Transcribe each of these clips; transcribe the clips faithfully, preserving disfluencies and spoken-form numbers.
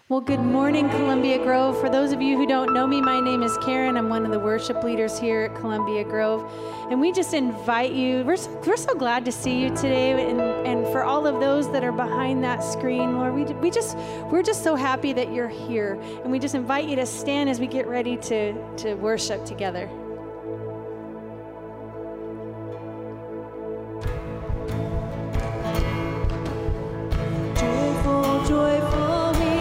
Well, good morning, Columbia Grove. For those of you who don't know me, my name is Karen. I'm one of the worship leaders here at Columbia Grove. And we just invite you, we're so, we're so glad to see you today. And, and for all of those that are behind that screen, Lord, we, we just, we're just so happy that you're here. And we just invite you to stand as we get ready to, to worship together. Joyful, joyful.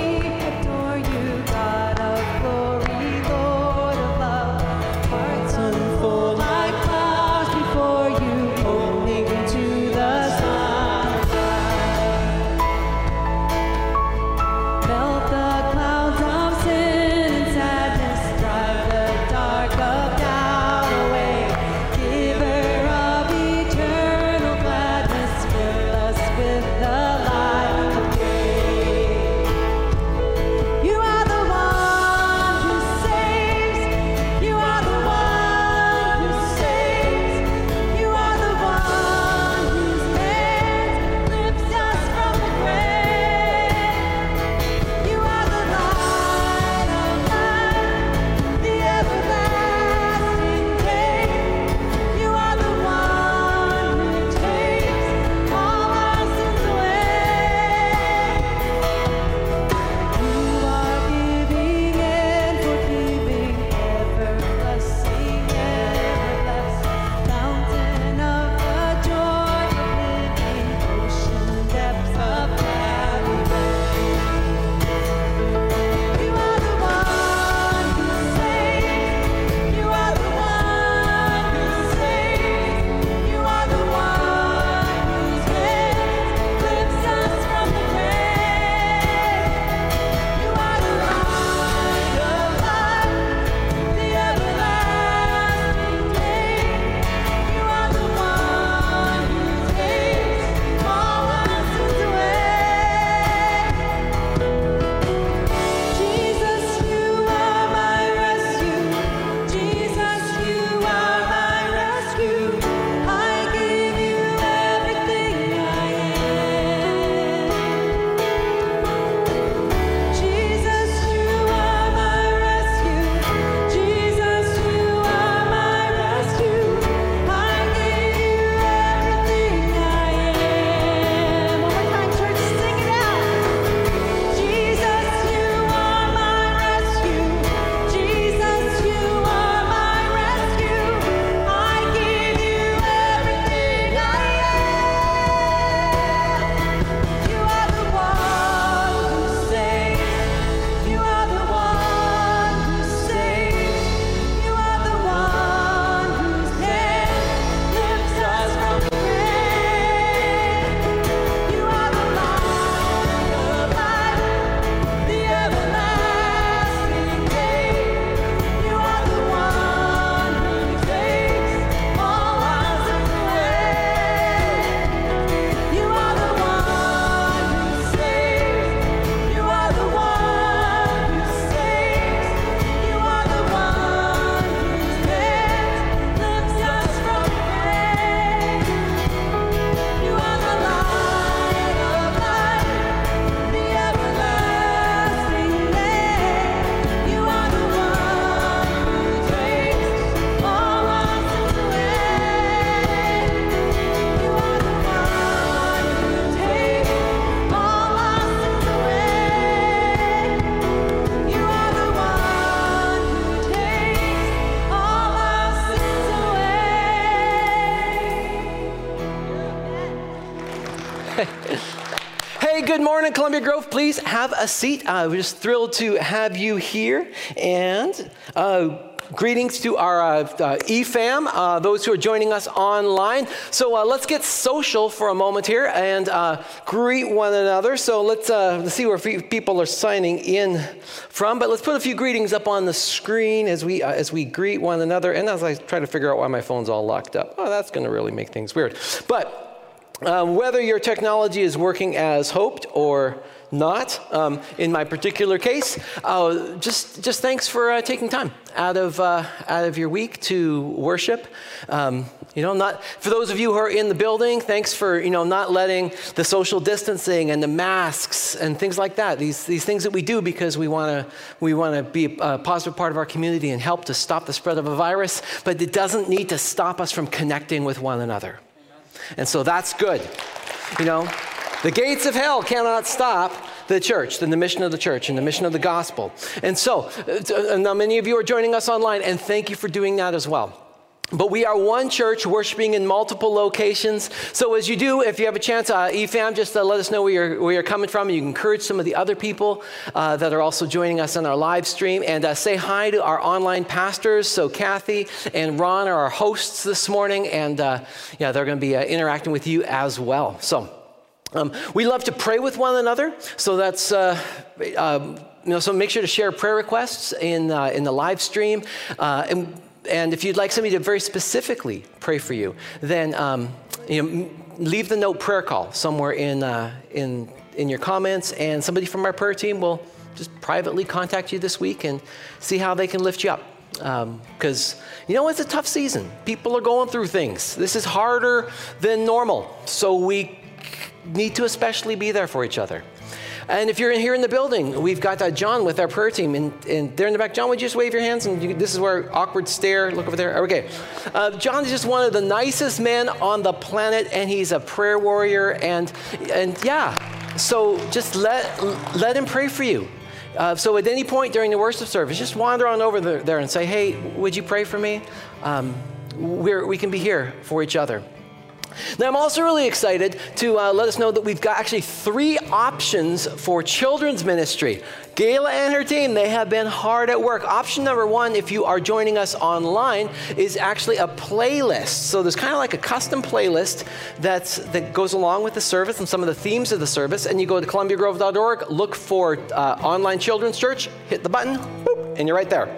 Hey, good morning, Columbia Grove. Please have a seat. Uh, we're just thrilled to have you here. And uh, greetings to our uh, uh, E FAM, uh, those who are joining us online. So uh, let's get social for a moment here and uh, greet one another. So let's, uh, let's see where people are signing in from. But let's put a few greetings up on the screen as we, uh, as we greet one another. And as I try to figure out why my phone's all locked up. Oh, that's going to really make things weird. But Um, whether your technology is working as hoped or not. Um, in my particular case, uh, just just thanks for uh, taking time out of uh, out of your week to worship. Um, you know, not for those of you who are in the building. Thanks for you know not letting the social distancing and the masks and things like that. These these things that we do because we want to we want to be a positive part of our community and help to stop the spread of a virus. But it doesn't need to stop us from connecting with one another. And so that's good. You know, the gates of hell cannot stop the church, and the mission of the church, and the mission of the gospel. And so, uh, now many of you are joining us online, and thank you for doing that as well. But we are one church worshiping in multiple locations. So as you do, if you have a chance, uh, E FAM, just uh, let us know where you're, where you're coming from. And you can encourage some of the other people uh, that are also joining us on our live stream. And uh, say hi to our online pastors. So Kathy and Ron are our hosts this morning. And uh, yeah, they're going to be uh, interacting with you as well. So um, we love to pray with one another. So that's... Uh, uh, you know, so make sure to share prayer requests in, uh, in the live stream. Uh, and And if you'd like somebody to very specifically pray for you, then um, you know, leave the note prayer call somewhere in, uh, in, in your comments, and somebody from our prayer team will just privately contact you this week and see how they can lift you up. Because, um, you know, it's a tough season. People are going through things. This is harder than normal, so we need to especially be there for each other. And if you're in here in the building, we've got uh, John with our prayer team, and, and there in the back. John, would you just wave your hands? And you, this is where awkward stare. Look over there. Okay. Uh, John is just one of the nicest men on the planet, and he's a prayer warrior. And and yeah, so just let let him pray for you. Uh, so at any point during the worship service, just wander on over there, there and say, "Hey, would you pray for me?" Um, we're, we can be here for each other. Now, I'm also really excited to uh, let us know that we've got actually three options for children's ministry. Gayla and her team, they have been hard at work. Option number one, if you are joining us online, is actually a playlist. So there's kind of like a custom playlist that's, that goes along with the service and some of the themes of the service. And you go to columbia grove dot org, look for uh, Online Children's Church, hit the button, boop, and you're right there.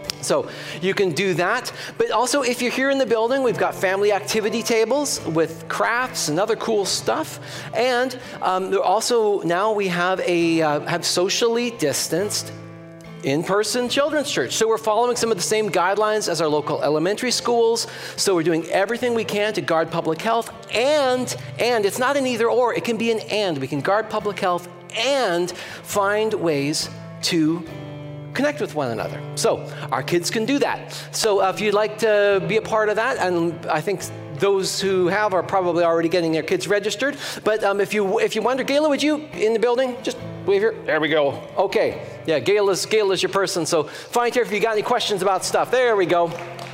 So you can do that. But also, if you're here in the building, we've got family activity tables with crafts and other cool stuff. And um, also now we have a uh, have socially distanced in-person children's church. So we're following some of the same guidelines as our local elementary schools. So we're doing everything we can to guard public health. And, and it's not an either or, it can be an and. We can guard public health and find ways to connect with one another. So our kids can do that. So uh, if you'd like to be a part of that, and I think those who have are probably already getting their kids registered. But um, if you if you wonder, Gayla, would you in the building? Just wave here. There we go. Okay. Yeah, Gayla's Gayla's your person. So find here if you got any questions about stuff. There we go.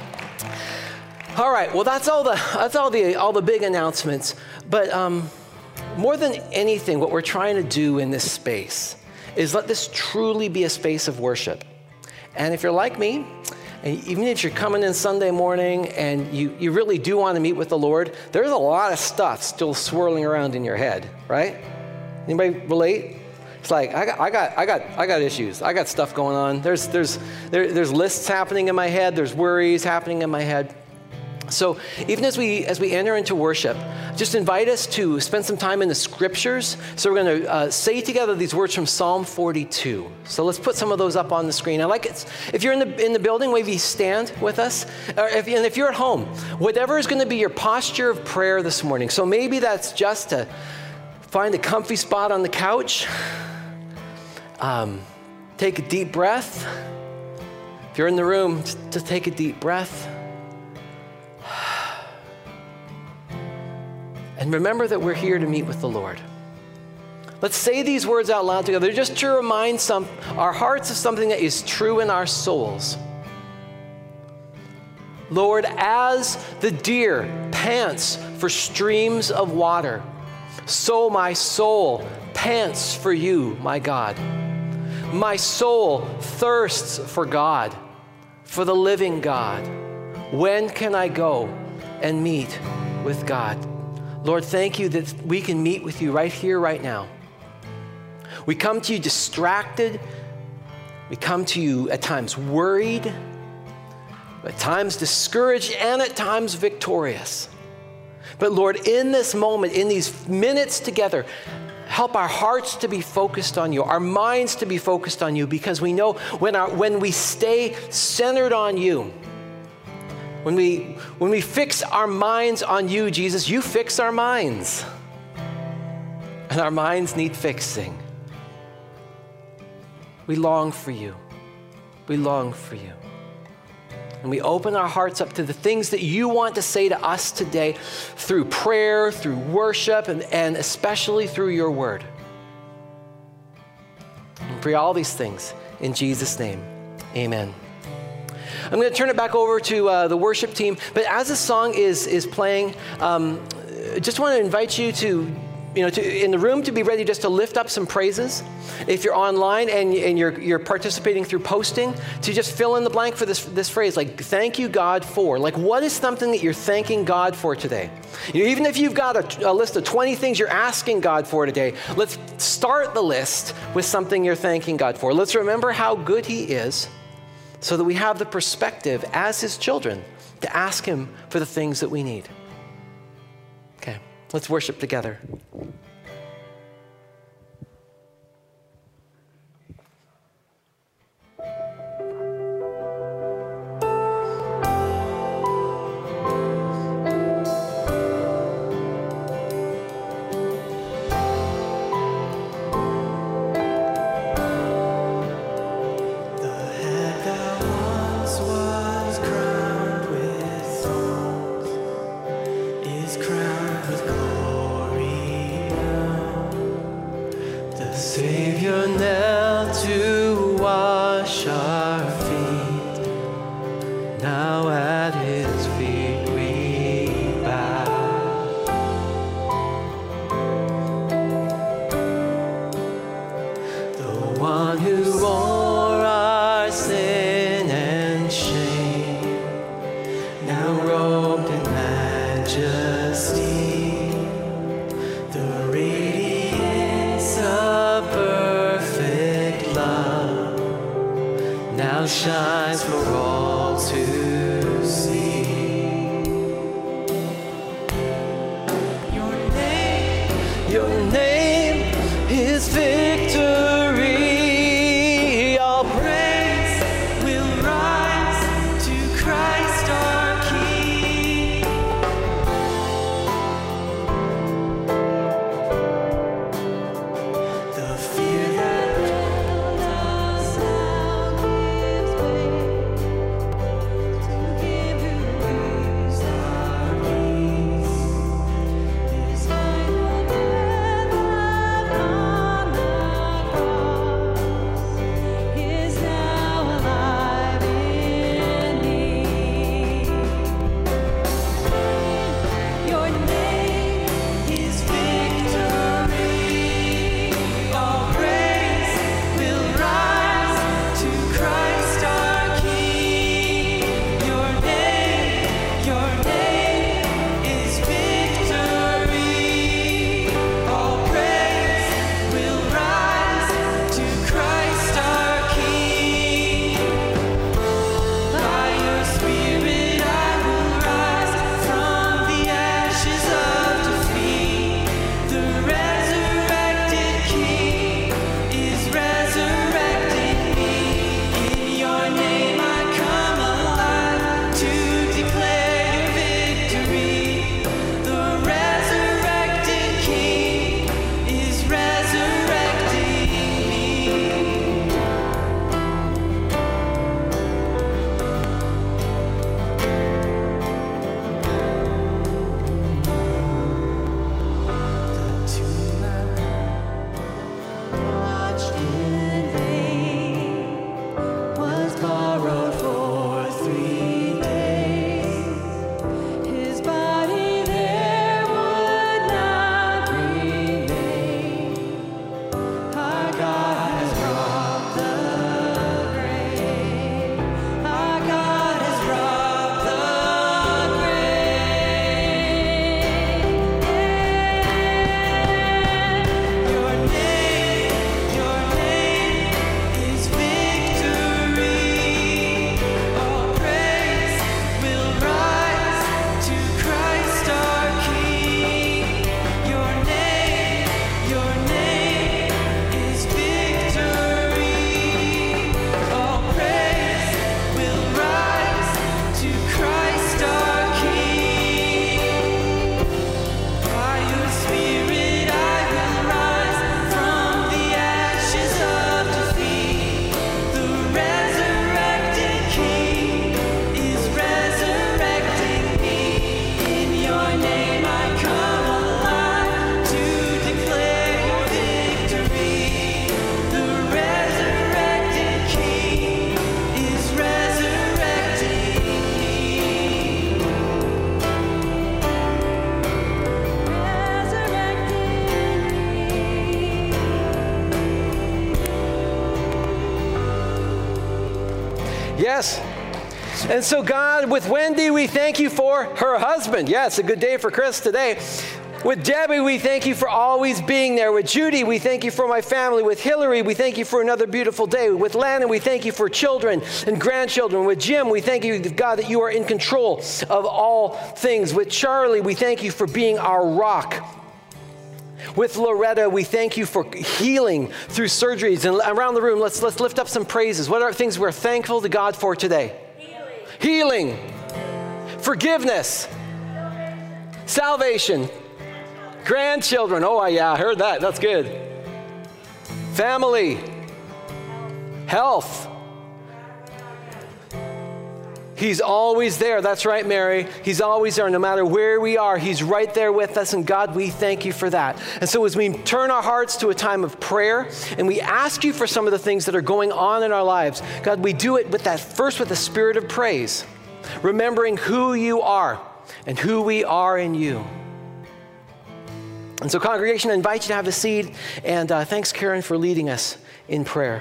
All right. Well, that's all the that's all the all the big announcements. But um, more than anything, what we're trying to do in this space is let this truly be a space of worship. And if you're like me, and even if you're coming in Sunday morning and you, you really do want to meet with the Lord, there's a lot of stuff still swirling around in your head, right? Anybody relate? It's like, I got, I got, I got, I got issues. I got stuff going on. There's, there's, there, there's lists happening in my head. There's worries happening in my head. So even as we as we enter into worship, just invite us to spend some time in the scriptures. So we're going to uh, say together these words from Psalm forty-two. So let's put some of those up on the screen. I like it. If you're in the in the building, maybe stand with us. Or if, and if you're at home, whatever is going to be your posture of prayer this morning. So maybe that's just to find a comfy spot on the couch. Um, take a deep breath. If you're in the room, just, just take a deep breath. And remember that we're here to meet with the Lord. Let's say these words out loud together, just to remind some, our hearts of something that is true in our souls. Lord, as the deer pants for streams of water, so my soul pants for you, my God. My soul thirsts for God, for the living God. When can I go and meet with God? Lord, thank you that we can meet with you right here, right now. We come to you distracted. We come to you at times worried, at times discouraged, and at times victorious. But Lord, in this moment, in these minutes together, help our hearts to be focused on you, our minds to be focused on you, because we know when, our, when we stay centered on you, when we, when we fix our minds on you, Jesus, you fix our minds. And our minds need fixing. We long for you. We long for you. And we open our hearts up to the things that you want to say to us today through prayer, through worship, and, and especially through your word. And pray all these things in Jesus' name. Amen. I'm going to turn it back over to uh, the worship team. But as the song is, is playing, um, just want to invite you to You know, to, in the room, to be ready just to lift up some praises. If you're online and, and you're, you're participating through posting, to just fill in the blank for this, this phrase, like, thank you, God, for. Like, what is something that you're thanking God for today? You know, even if you've got a, a list of twenty things you're asking God for today, let's start the list with something you're thanking God for. Let's remember how good he is so that we have the perspective as his children to ask him for the things that we need. Okay. Let's worship together. Shines for all to see. Your name, your name is victory. All praise will rise to Christ our King. The fear that Yes. And so, God, with Wendy, we thank you for her husband. Yes, a good day for Chris today. With Debbie, we thank you for always being there. With Judy, we thank you for my family. With Hillary, we thank you for another beautiful day. With Landon, we thank you for children and grandchildren. With Jim, we thank you, God, that you are in control of all things. With Charlie, we thank you for being our rock. With Loretta, we thank you for healing through surgeries. And around the room, let's, let's lift up some praises. What are things we're thankful to God for today? Healing. Healing. Forgiveness. Salvation. Grandchildren. Oh, yeah, I heard that. That's good. Family. Health. He's always there. That's right, Mary. He's always there. No matter where we are, he's right there with us. And God, we thank you for that. And so as we turn our hearts to a time of prayer and we ask you for some of the things that are going on in our lives, God, we do it with that first with a spirit of praise, remembering who you are and who we are in you. And so, congregation, I invite you to have a seat. And uh, thanks, Karen, for leading us in prayer.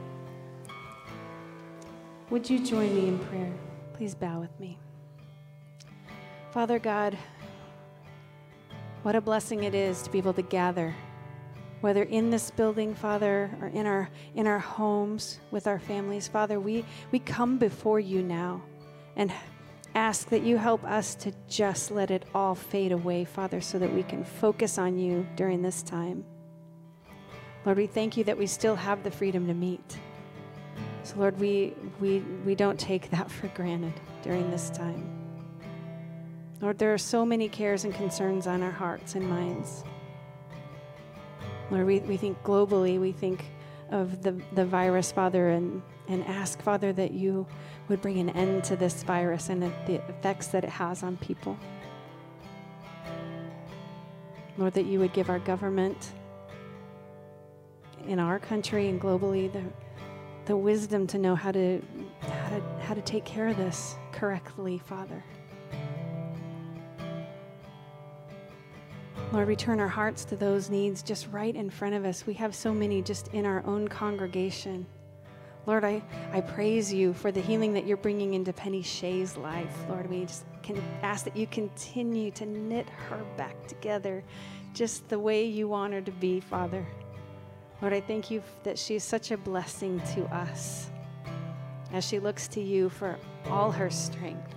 Would you join me in prayer? Please bow with me. Father God, what a blessing it is to be able to gather, whether in this building, Father, or in our in our homes with our families. Father, we, we come before you now and ask that you help us to just let it all fade away, Father, so that we can focus on you during this time. Lord, we thank you that we still have the freedom to meet. So, Lord, we, we, we don't take that for granted during this time. Lord, there are so many cares and concerns on our hearts and minds. Lord, we, we think globally, we think of the, the virus, Father, and, and ask, Father, that you would bring an end to this virus and the effects that it has on people. Lord, that you would give our government in our country and globally the, the wisdom to know how to, how to, how to take care of this correctly, Father. Lord, we turn our hearts to those needs just right in front of us. We have so many just in our own congregation. Lord, I, I praise you for the healing that you're bringing into Penny Shea's life. Lord, we just can ask that you continue to knit her back together just the way you want her to be, Father. Lord, I thank you that she's such a blessing to us as she looks to you for all her strength.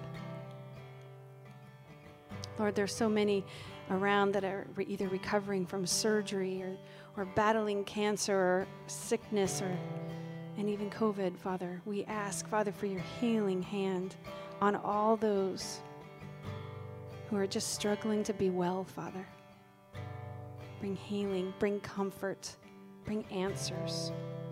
Lord, there's so many around that are re- either recovering from surgery or, or battling cancer or sickness or and even COVID, Father. We ask, Father, for your healing hand on all those who are just struggling to be well, Father. Bring healing, bring comfort, bring answers.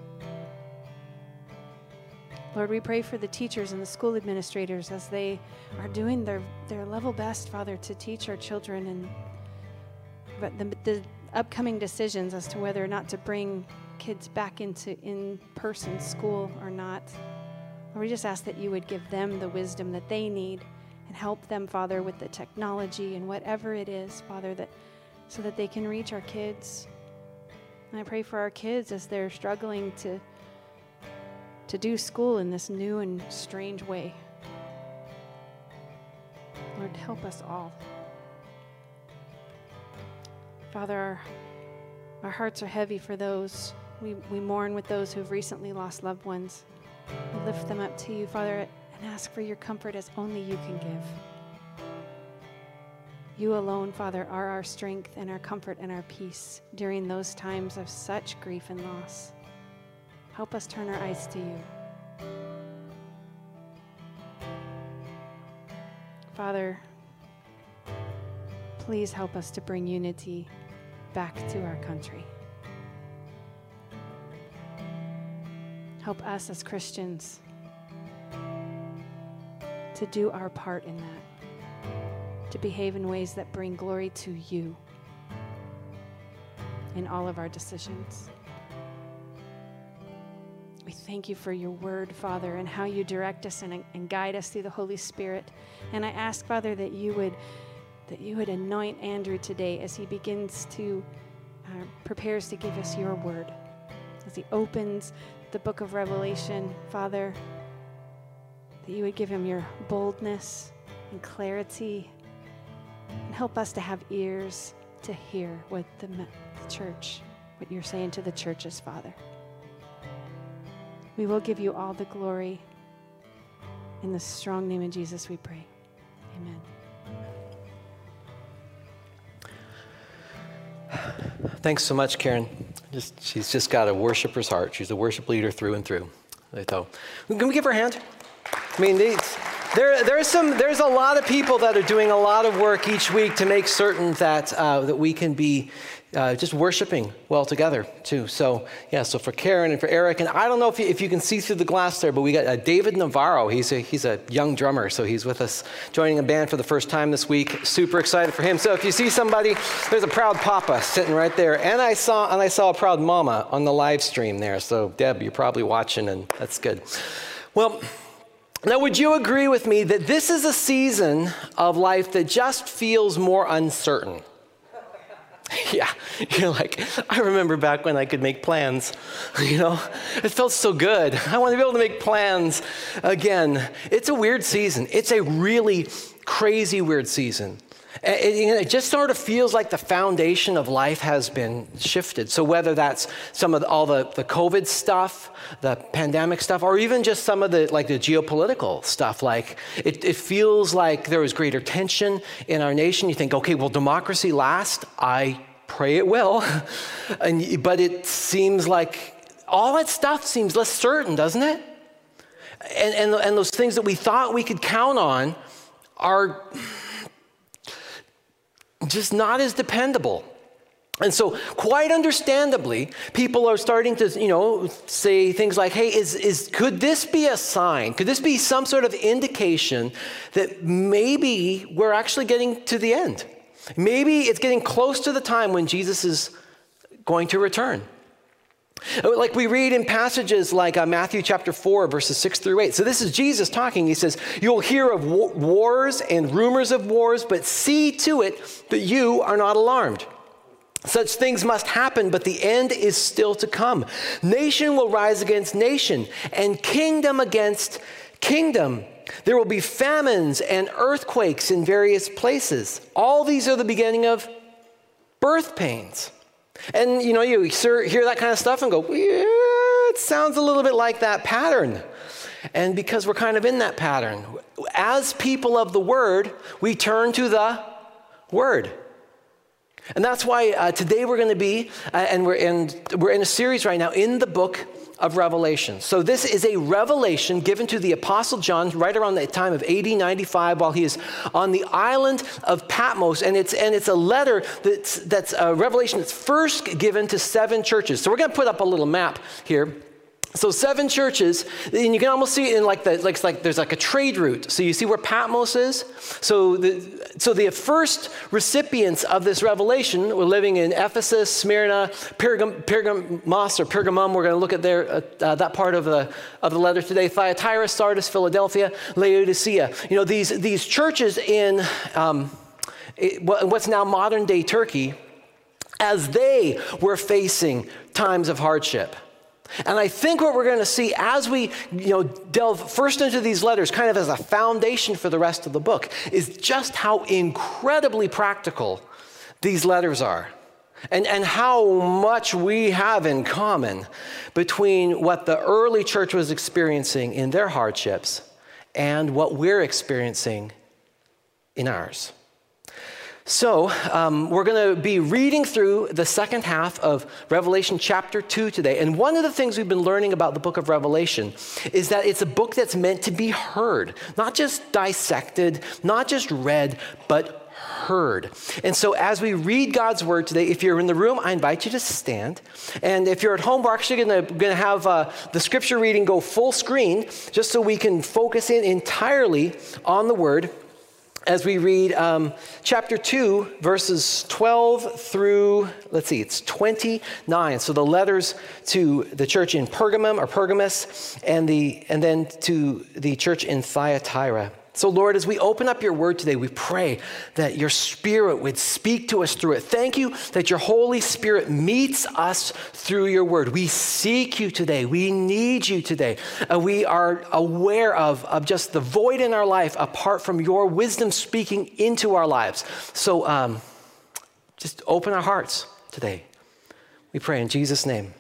Lord, we pray for the teachers and the school administrators as they are doing their, their level best, Father, to teach our children and but the, the upcoming decisions as to whether or not to bring kids back into in-person school or not. Lord, we just ask that you would give them the wisdom that they need and help them, Father, with the technology and whatever it is, Father, that so that they can reach our kids. And I pray for our kids as they're struggling to to do school in this new and strange way. Lord, help us all. Father, our, our hearts are heavy for those. We, we mourn with those who have recently lost loved ones. We lift them up to you, Father, and ask for your comfort as only you can give. You alone, Father, are our strength and our comfort and our peace during those times of such grief and loss. Help us turn our eyes to you. Father, please help us to bring unity back to our country. Help us as Christians to do our part in that, to behave in ways that bring glory to you in all of our decisions. We thank you for your word, Father, and how you direct us and, and guide us through the Holy Spirit. And I ask, Father, that you would that you would anoint Andrew today as he begins to, uh, prepares to give us your word. As he opens the book of Revelation, Father, that you would give him your boldness and clarity, and help us to have ears to hear what the, the church, what you're saying to the churches, Father. We will give you all the glory. In the strong name of Jesus we pray. Amen. Thanks so much, Karen. Just, she's just got a worshiper's heart. She's a worship leader through and through. So, can we give her a hand? I mean, these, there, there's some, there's a lot of people that are doing a lot of work each week to make certain that uh, that we can be uh, just worshiping well together too. So yeah, so for Karen and for Eric, and I don't know if you, if you can see through the glass there, but we got uh, David Navarro. He's a he's a young drummer, so he's with us, joining a band for the first time this week. Super excited for him. So if you see somebody, there's a proud papa sitting right there, and I saw and I saw a proud mama on the live stream there. So Deb, you're probably watching, and that's good. Well. Now, would you agree with me that this is a season of life that just feels more uncertain? Yeah, you're like, I remember back when I could make plans, you know? It felt so good. I want to be able to make plans again. It's a weird season. It's a really crazy weird season. It, it just sort of feels like the foundation of life has been shifted. So whether that's some of the, all the, the COVID stuff, the pandemic stuff, or even just some of the like the geopolitical stuff, like it, it feels like there is greater tension in our nation. You think, okay, will democracy last? I pray it will. and, but it seems like all that stuff seems less certain, doesn't it? And, and, and those things that we thought we could count on are just not as dependable. And so quite understandably, people are starting to, you know, say things like, hey, is, is, could this be a sign? Could this be some sort of indication that maybe we're actually getting to the end? Maybe it's getting close to the time when Jesus is going to return. Like we read in passages like uh, Matthew chapter four, verses six through eight. So this is Jesus talking. He says, you'll hear of wa- wars and rumors of wars, but see to it that you are not alarmed. Such things must happen, but the end is still to come. Nation will rise against nation, and kingdom against kingdom. There will be famines and earthquakes in various places. All these are the beginning of birth pains. And, you know, you hear that kind of stuff and go, yeah, it sounds a little bit like that pattern. And because we're kind of in that pattern, as people of the Word, we turn to the Word. And that's why uh, today we're going to be, uh, and we're in, we're in a series right now in the book of Revelation. So this is a revelation given to the Apostle John right around the time of A D ninety-five while he is on the island of Patmos. And it's and it's a letter that's, that's a revelation that's first given to seven churches. So we're going to put up a little map here. So seven churches, and you can almost see it in like the, like, like there's like a trade route. So you see where Patmos is? So the, so the first recipients of this revelation were living in Ephesus, Smyrna, Pergam, Pergamos or Pergamum. We're going to look at their, uh, uh, that part of the, of the letter today. Thyatira, Sardis, Philadelphia, Laodicea. You know, these, these churches in um, it, what's now modern day Turkey, as they were facing times of hardship. And I think what we're going to see as we, you know, delve first into these letters, kind of as a foundation for the rest of the book, is just how incredibly practical these letters are. And, and how much we have in common between what the early church was experiencing in their hardships and what we're experiencing in ours. So um, we're going to be reading through the second half of Revelation chapter two today. And one of the things we've been learning about the book of Revelation is that it's a book that's meant to be heard, not just dissected, not just read, but heard. And so as we read God's word today, if you're in the room, I invite you to stand. And if you're at home, we're actually going to, going to have uh, the scripture reading go full screen just so we can focus in entirely on the word. As we read um, chapter two, verses twelve through, let's see, it's twenty-nine. So the letters to the church in Pergamum or Pergamus, and the and then to the church in Thyatira. So Lord, as we open up your word today, we pray that your Spirit would speak to us through it. Thank you that your Holy Spirit meets us through your word. We seek you today. We need you today. Uh, we are aware of, of just the void in our life apart from your wisdom speaking into our lives. So um, just open our hearts today. We pray in Jesus' name.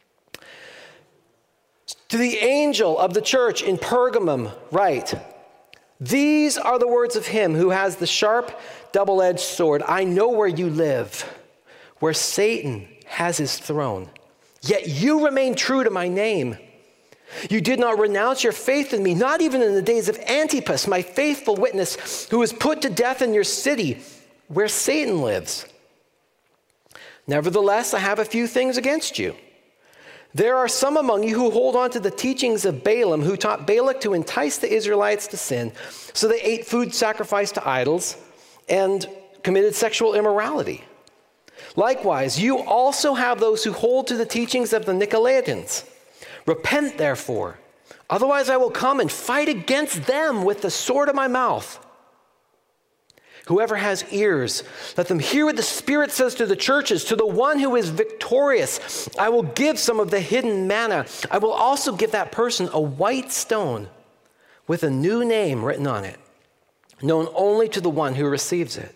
To the angel of the church in Pergamum, write, these are the words of him who has the sharp, double-edged sword. I know where you live, where Satan has his throne. Yet you remain true to my name. You did not renounce your faith in me, not even in the days of Antipas, my faithful witness, who was put to death in your city, where Satan lives. Nevertheless, I have a few things against you. There are some among you who hold on to the teachings of Balaam, who taught Balak to entice the Israelites to sin. So they ate food sacrificed to idols and committed sexual immorality. Likewise, you also have those who hold to the teachings of the Nicolaitans. Repent, therefore, otherwise I will come and fight against them with the sword of my mouth. Whoever has ears, let them hear what the Spirit says to the churches. To the one who is victorious, I will give some of the hidden manna. I will also give that person a white stone with a new name written on it, known only to the one who receives it.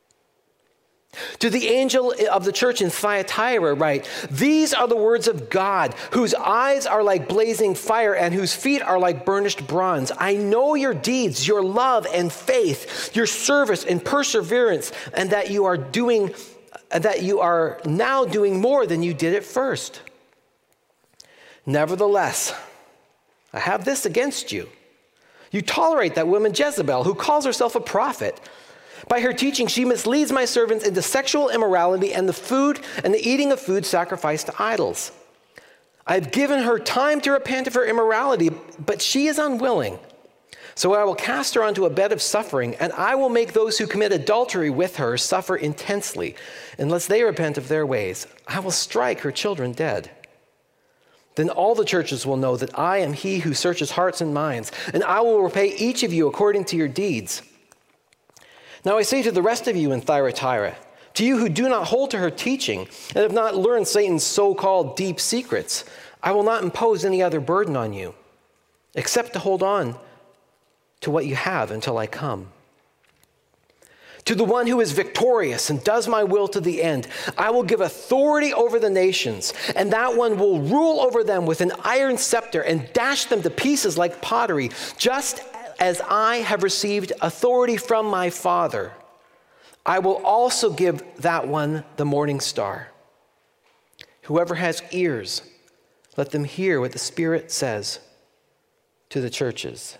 To the angel of the church in Thyatira write, these are the words of God, whose eyes are like blazing fire and whose feet are like burnished bronze. I know your deeds, your love and faith, your service and perseverance, and that you are doing, that you are now doing more than you did at first. Nevertheless, I have this against you. You tolerate that woman Jezebel, who calls herself a prophet. By her teaching, she misleads my servants into sexual immorality and the food and the eating of food sacrificed to idols. I've given her time to repent of her immorality, but she is unwilling. So I will cast her onto a bed of suffering, and I will make those who commit adultery with her suffer intensely. Unless they repent of their ways, I will strike her children dead. Then all the churches will know that I am he who searches hearts and minds, and I will repay each of you according to your deeds. Now I say to the rest of you in Thyatira, to you who do not hold to her teaching and have not learned Satan's so-called deep secrets, I will not impose any other burden on you, except to hold on to what you have until I come. To the one who is victorious and does my will to the end, I will give authority over the nations, and that one will rule over them with an iron scepter and dash them to pieces like pottery, just as I have received authority from my Father. I will also give that one the morning star. Whoever has ears, let them hear what the Spirit says to the churches.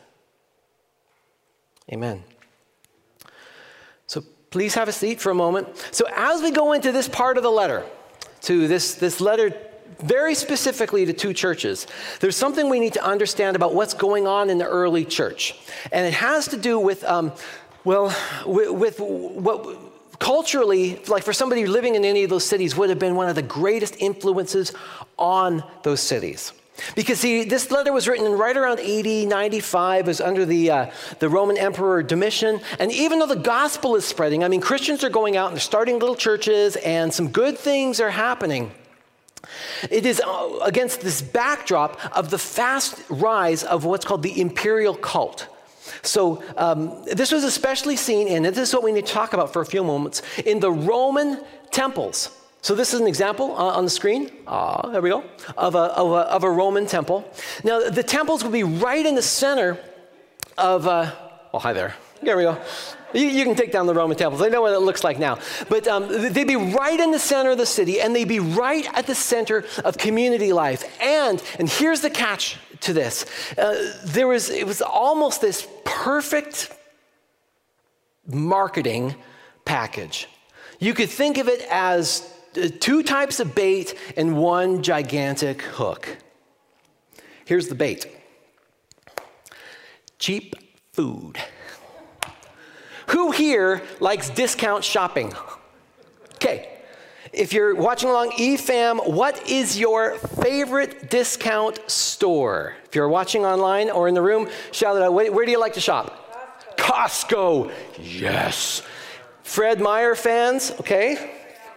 Amen. So please have a seat for a moment. So as we go into this part of the letter, to this, this letter very specifically to two churches, there's something we need to understand about what's going on in the early church. And it has to do with, um, well, with, with what culturally, like for somebody living in any of those cities, would have been one of the greatest influences on those cities. Because see, this letter was written right around A D ninety-five, it was under the, uh, the Roman Emperor Domitian. And even though the gospel is spreading, I mean, Christians are going out and they're starting little churches and some good things are happening. It is against this backdrop of the fast rise of what's called the imperial cult. So um, this was especially seen in, and this is what we need to talk about for a few moments, in the Roman temples. So this is an example uh, on the screen, uh, there we go, of a, of, a, of a Roman temple. Now the temples would be right in the center of, uh, oh hi there, there we go. You, you can take down the Roman temples. I know what it looks like now. But um, they'd be right in the center of the city, and they'd be right at the center of community life. And, and here's the catch to this. Uh, there was, it was almost this perfect marketing package. You could think of it as two types of bait and one gigantic hook. Here's the bait. Cheap food. Who here likes discount shopping? Okay, if you're watching along E FAM, what is your favorite discount store? If you're watching online or in the room, shout it out. Where, where do you like to shop? Costco, yes. Fred Meyer fans, okay?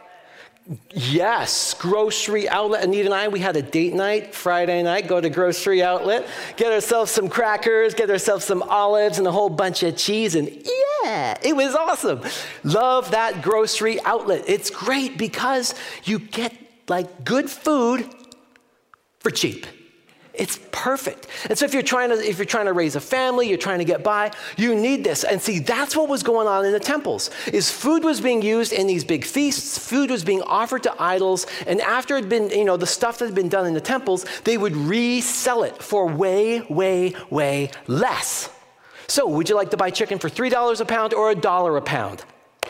Yes, grocery outlet. Anita and I, we had a date night Friday night, go to grocery outlet, get ourselves some crackers, get ourselves some olives and a whole bunch of cheese, and yeah, it was awesome. Love that grocery outlet. It's great because you get like good food for cheap. It's perfect. And so if you're trying to if you're trying to raise a family, you're trying to get by, you need this. And see, that's what was going on in the temples. Is food was being used in these big feasts, food was being offered to idols, and after it had been, you know, the stuff that had been done in the temples, they would resell it for way, way, way less. So, would you like to buy chicken for three dollars a pound or a dollar a pound?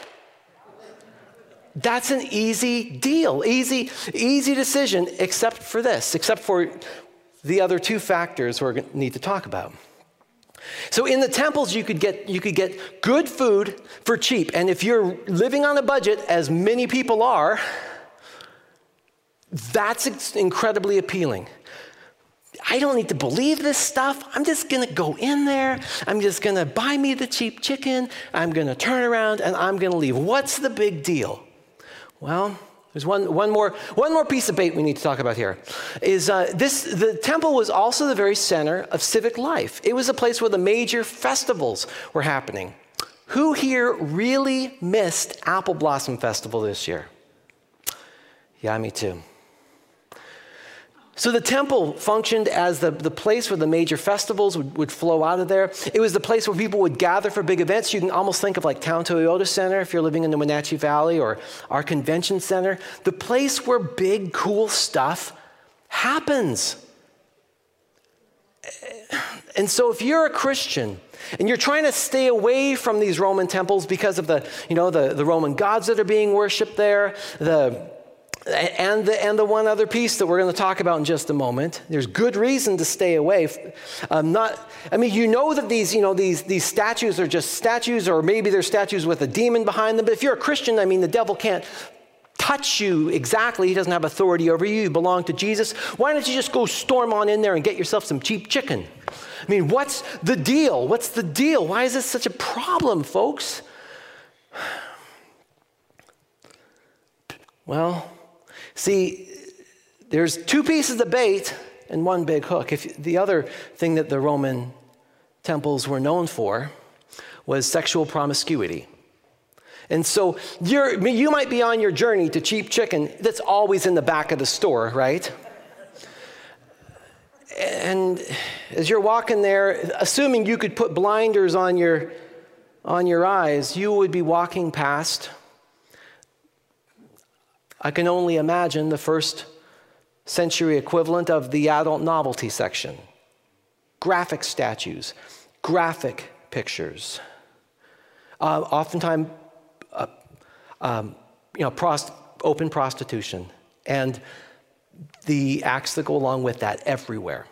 That's an easy deal, easy, easy decision, except for this, except for the other two factors we're going to need to talk about. So in the temples, you could get you could get good food for cheap, and if you're living on a budget, as many people are, that's incredibly appealing. I don't need to believe this stuff. I'm just going to go in there. I'm just going to buy me the cheap chicken. I'm going to turn around and I'm going to leave. What's the big deal? Well, there's one, one, more, one more piece of bait we need to talk about here. Is uh, this, the temple was also the very center of civic life. It was a place where the major festivals were happening. Who here really missed Apple Blossom Festival this year? Yeah, me too. So the temple functioned as the, the place where the major festivals would, would flow out of there. It was the place where people would gather for big events. You can almost think of like Town Toyota Center if you're living in the Wenatchee Valley, or our convention center. The place where big, cool stuff happens. And so if you're a Christian and you're trying to stay away from these Roman temples because of the, you know, the, the Roman gods that are being worshiped there, the And the, and the one other piece that we're going to talk about in just a moment, there's good reason to stay away. Um, not, I mean, you know that these, you know, these, these statues are just statues, or maybe they're statues with a demon behind them. But if you're a Christian, I mean, the devil can't touch you exactly. He doesn't have authority over you. You belong to Jesus. Why don't you just go storm on in there and get yourself some cheap chicken? I mean, what's the deal? What's the deal? Why is this such a problem, folks? Well, see, there's two pieces of bait and one big hook. If the other thing that the Roman temples were known for was sexual promiscuity. And so you're, you might be on your journey to cheap chicken that's always in the back of the store, right? And as you're walking there, assuming you could put blinders on your, on your eyes, you would be walking past, I can only imagine, the first century equivalent of the adult novelty section. Graphic statues, graphic pictures. Uh, oftentimes, uh, um, you know, prost- open prostitution, and the acts that go along with that everywhere.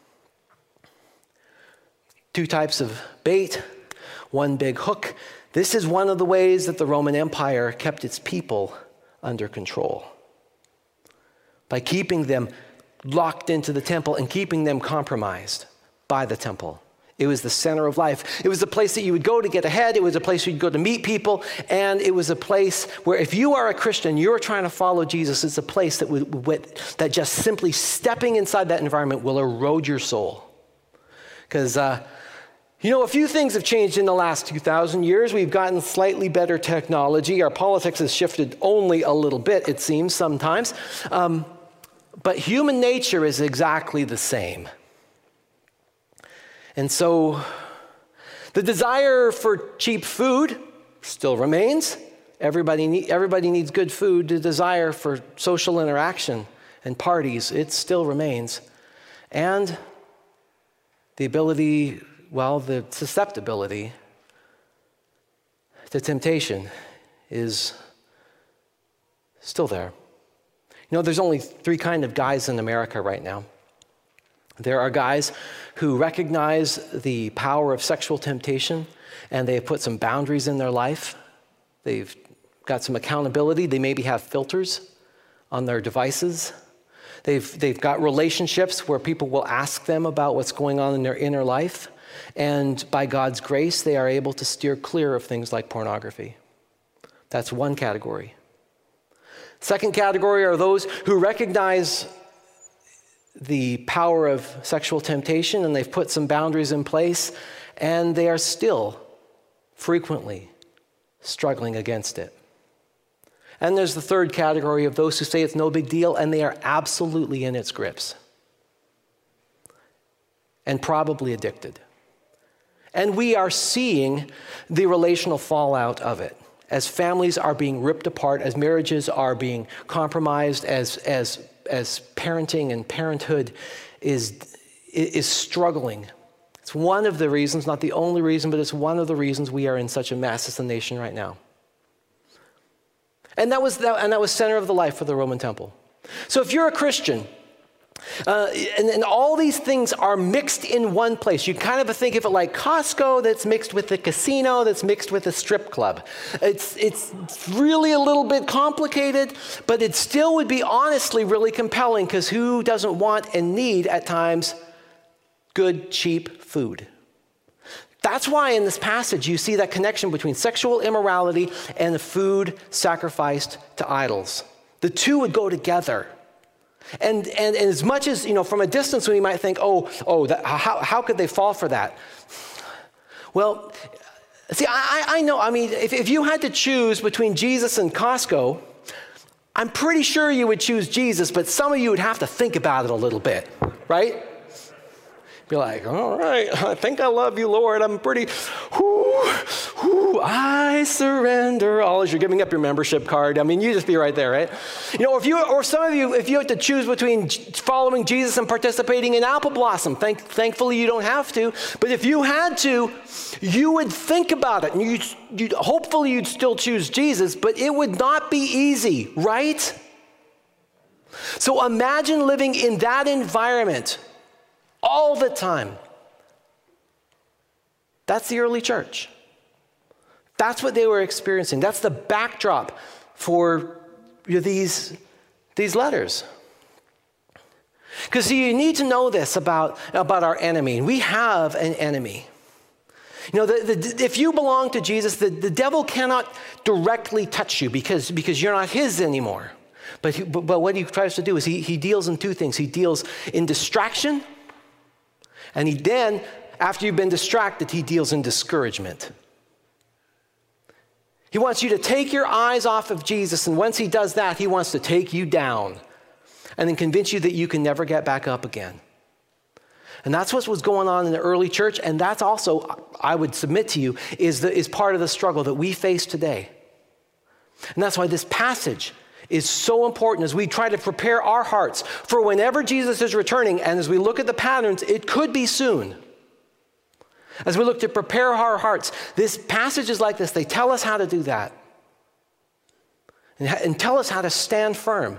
Two types of bait, one big hook. This is one of the ways that the Roman Empire kept its people under control, by keeping them locked into the temple and keeping them compromised by the temple. It was the center of life. It was the place that you would go to get ahead. It was a place where you'd go to meet people. And it was a place where if you are a Christian, you're trying to follow Jesus, it's a place that, would, that just simply stepping inside that environment will erode your soul. Because, uh, you know, a few things have changed in the last two thousand years. We've gotten slightly better technology. Our politics has shifted only a little bit, it seems, sometimes. Um, but human nature is exactly the same. And so the desire for cheap food still remains. Everybody, need, everybody needs good food. The desire for social interaction and parties, it still remains. And the ability, well, the susceptibility to temptation is still there. You know, there's only three kind of guys in America right now. There are guys who recognize the power of sexual temptation, and they have put some boundaries in their life. They've got some accountability. They maybe have filters on their devices. They've, they've got relationships where people will ask them about what's going on in their inner life. And by God's grace, they are able to steer clear of things like pornography. That's one category. Second category are those who recognize the power of sexual temptation, and they've put some boundaries in place, and they are still frequently struggling against it. And there's the third category of those who say it's no big deal, and they are absolutely in its grips and probably addicted. And we are seeing the relational fallout of it as families are being ripped apart, as marriages are being compromised, as as as parenting and parenthood is is struggling. It's one of the reasons, not the only reason, but it's one of the reasons we are in such a mess as a nation right now. And that was that, and that was center of the life for the Roman temple. So if you're a Christian, Uh, and, and all these things are mixed in one place. You kind of think of it like Costco that's mixed with the casino, that's mixed with a strip club. It's, it's really a little bit complicated, but it still would be honestly really compelling, because who doesn't want and need at times good, cheap food? That's why in this passage you see that connection between sexual immorality and the food sacrificed to idols. The two would go together. And, and, and as much as, you know, from a distance we might think, oh, oh, that, how, how could they fall for that? Well, see, I, I know, I mean, if, if you had to choose between Jesus and Costco, I'm pretty sure you would choose Jesus, but some of you would have to think about it a little bit, right? Be like, all right, I think I love you, Lord. I'm pretty, whoo, whoo, I surrender all as you're giving up your membership card. I mean, you just be right there, right? You know, if you, or some of you, if you have to choose between following Jesus and participating in Apple Blossom, thank, thankfully you don't have to. But if you had to, you would think about it. And you'd, you'd, hopefully you'd still choose Jesus, but it would not be easy, right? So imagine living in that environment all the time. That's the early church. That's what they were experiencing. That's the backdrop for these, these letters. Because you need to know this about, about our enemy. We have an enemy. You know, the, the, if you belong to Jesus, the, the devil cannot directly touch you because, because you're not his anymore. But, he, but, but what he tries to do is he, he deals in two things. He deals in distraction, and he then, after you've been distracted, he deals in discouragement. He wants you to take your eyes off of Jesus, and once he does that, he wants to take you down and then convince you that you can never get back up again. And that's what was going on in the early church, and that's also, I would submit to you, is, the, is part of the struggle that we face today. And that's why this passage is so important as we try to prepare our hearts for whenever Jesus is returning, and as we look at the patterns, it could be soon. As we look to prepare our hearts, this passages like this, they tell us how to do that. And, and tell us how to stand firm.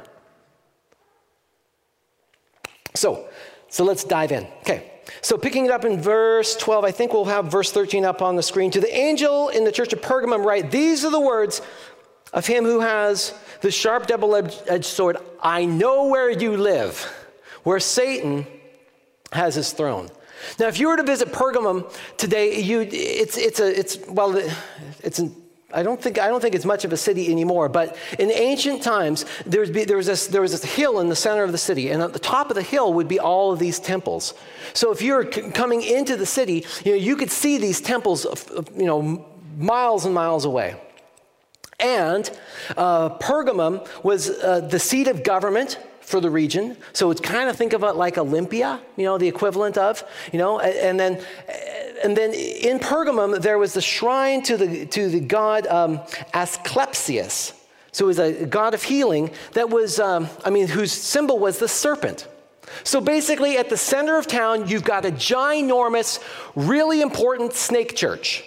So, so let's dive in. Okay. So picking it up in verse twelve, I think we'll have verse thirteen up on the screen. To the angel in the church of Pergamum write, these are the words of him who has the sharp double-edged sword. I know where you live, where Satan has his throne. Now, if you were to visit Pergamum today, you it's it's a it's well it's an, I don't think I don't think it's much of a city anymore. But in ancient times, there was there was this there was this hill in the center of the city, and at the top of the hill would be all of these temples. So if you're c- coming into the city, you know you could see these temples, you know, miles and miles away. And uh, Pergamum was uh, the seat of government for the region. So it's kind of think of it like Olympia, you know, the equivalent of, you know, and then and then in Pergamum there was the shrine to the to the god um, Asclepius. So it was a god of healing that was, um, I mean, whose symbol was the serpent. So basically at the center of town, you've got a ginormous, really important snake church.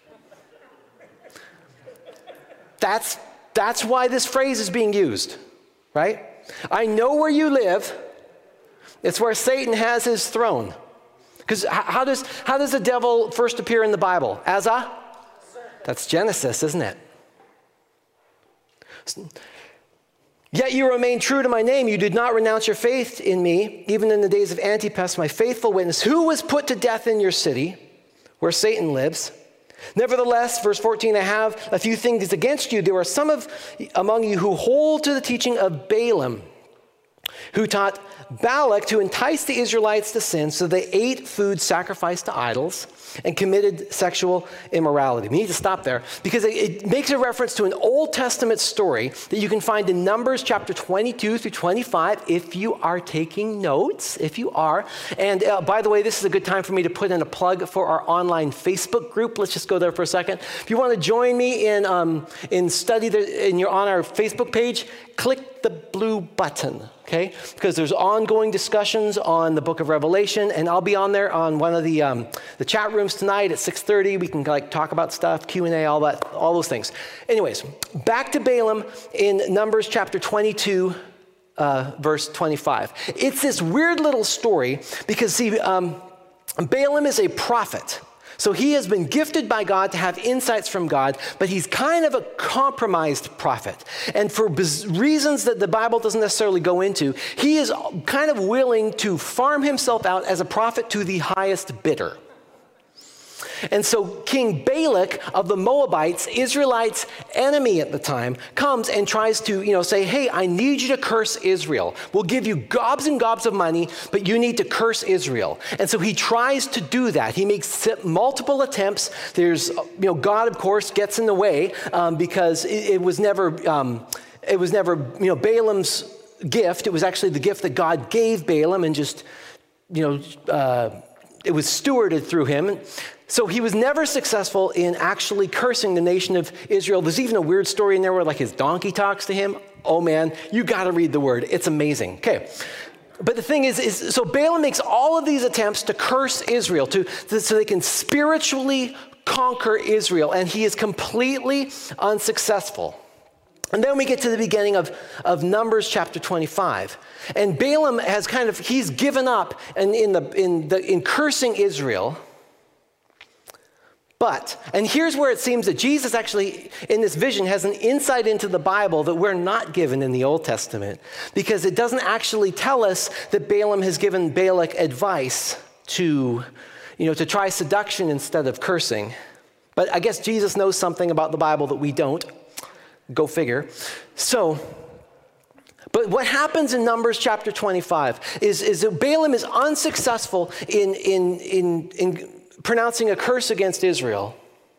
That's, that's why this phrase is being used, right? I know where you live. It's where Satan has his throne. Because how does, how does the devil first appear in the Bible? As a? That's Genesis, isn't it? Yet you remain true to my name. You did not renounce your faith in me, even in the days of Antipas, my faithful witness, who was put to death in your city. where Satan lives. Nevertheless, verse fourteen, I have a few things against you. There are some of among you who hold to the teaching of Balaam, who taught Balak to entice the Israelites to sin, so they ate food sacrificed to idols and committed sexual immorality. We need to stop there because it, it makes a reference to an Old Testament story that you can find in Numbers chapter twenty-two through twenty-five if you are taking notes, if you are. And uh, by the way, this is a good time for me to put in a plug for our online Facebook group. Let's just go there for a second. If you want to join me in, um, in study the, in your, on our Facebook page, click the blue button, okay? Because there's ongoing discussions on the book of Revelation, and I'll be on there on one of the, um, the chat rooms tonight at six thirty. We can like talk about stuff, Q and A, all that, all those things. Anyways, back to Balaam in Numbers chapter twenty-two, uh, verse twenty-five. It's this weird little story because, see, um, Balaam is a prophet. So he has been gifted by God to have insights from God, but he's kind of a compromised prophet. And for biz- reasons that the Bible doesn't necessarily go into, he is kind of willing to farm himself out as a prophet to the highest bidder. And so King Balak of the Moabites, Israelites' enemy at the time, comes and tries to, you know, say, hey, I need you to curse Israel. We'll give you gobs and gobs of money, but you need to curse Israel. And so he tries to do that. He makes multiple attempts. There's, you know, God, of course, gets in the way um, because it, it was never, um, it was never, you know, Balaam's gift. It was actually the gift that God gave Balaam and just, you know, uh, it was stewarded through him. So he was never successful in actually cursing the nation of Israel. There's even a weird story in there where like his donkey talks to him. Oh man, you got to read the word. It's amazing. Okay. But the thing is, is so Balaam makes all of these attempts to curse Israel, to, to so they can spiritually conquer Israel, and he is completely unsuccessful. And then we get to the beginning of, of Numbers chapter twenty-five. And Balaam has kind of, he's given up in, in, the, in, the, in cursing Israel. But, and here's where it seems that Jesus actually, in this vision, has an insight into the Bible that we're not given in the Old Testament, because it doesn't actually tell us that Balaam has given Balak advice to, you know, to try seduction instead of cursing. But I guess Jesus knows something about the Bible that we don't. Go figure. So, but what happens in Numbers chapter twenty-five is, is that Balaam is unsuccessful in, in, in, in pronouncing a curse against Israel.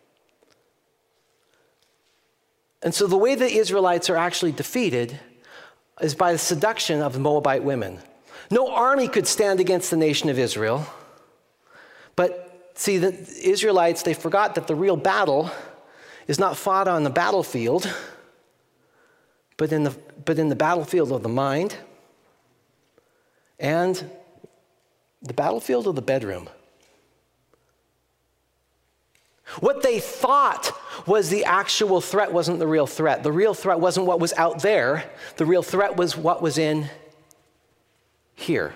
And so the way the Israelites are actually defeated is by the seduction of the Moabite women. No army could stand against the nation of Israel. But see, the Israelites, they forgot that the real battle is not fought on the battlefield, but in the, but in the battlefield of the mind and the battlefield of the bedroom. What they thought was the actual threat wasn't the real threat. The real threat wasn't what was out there. The real threat was what was in here.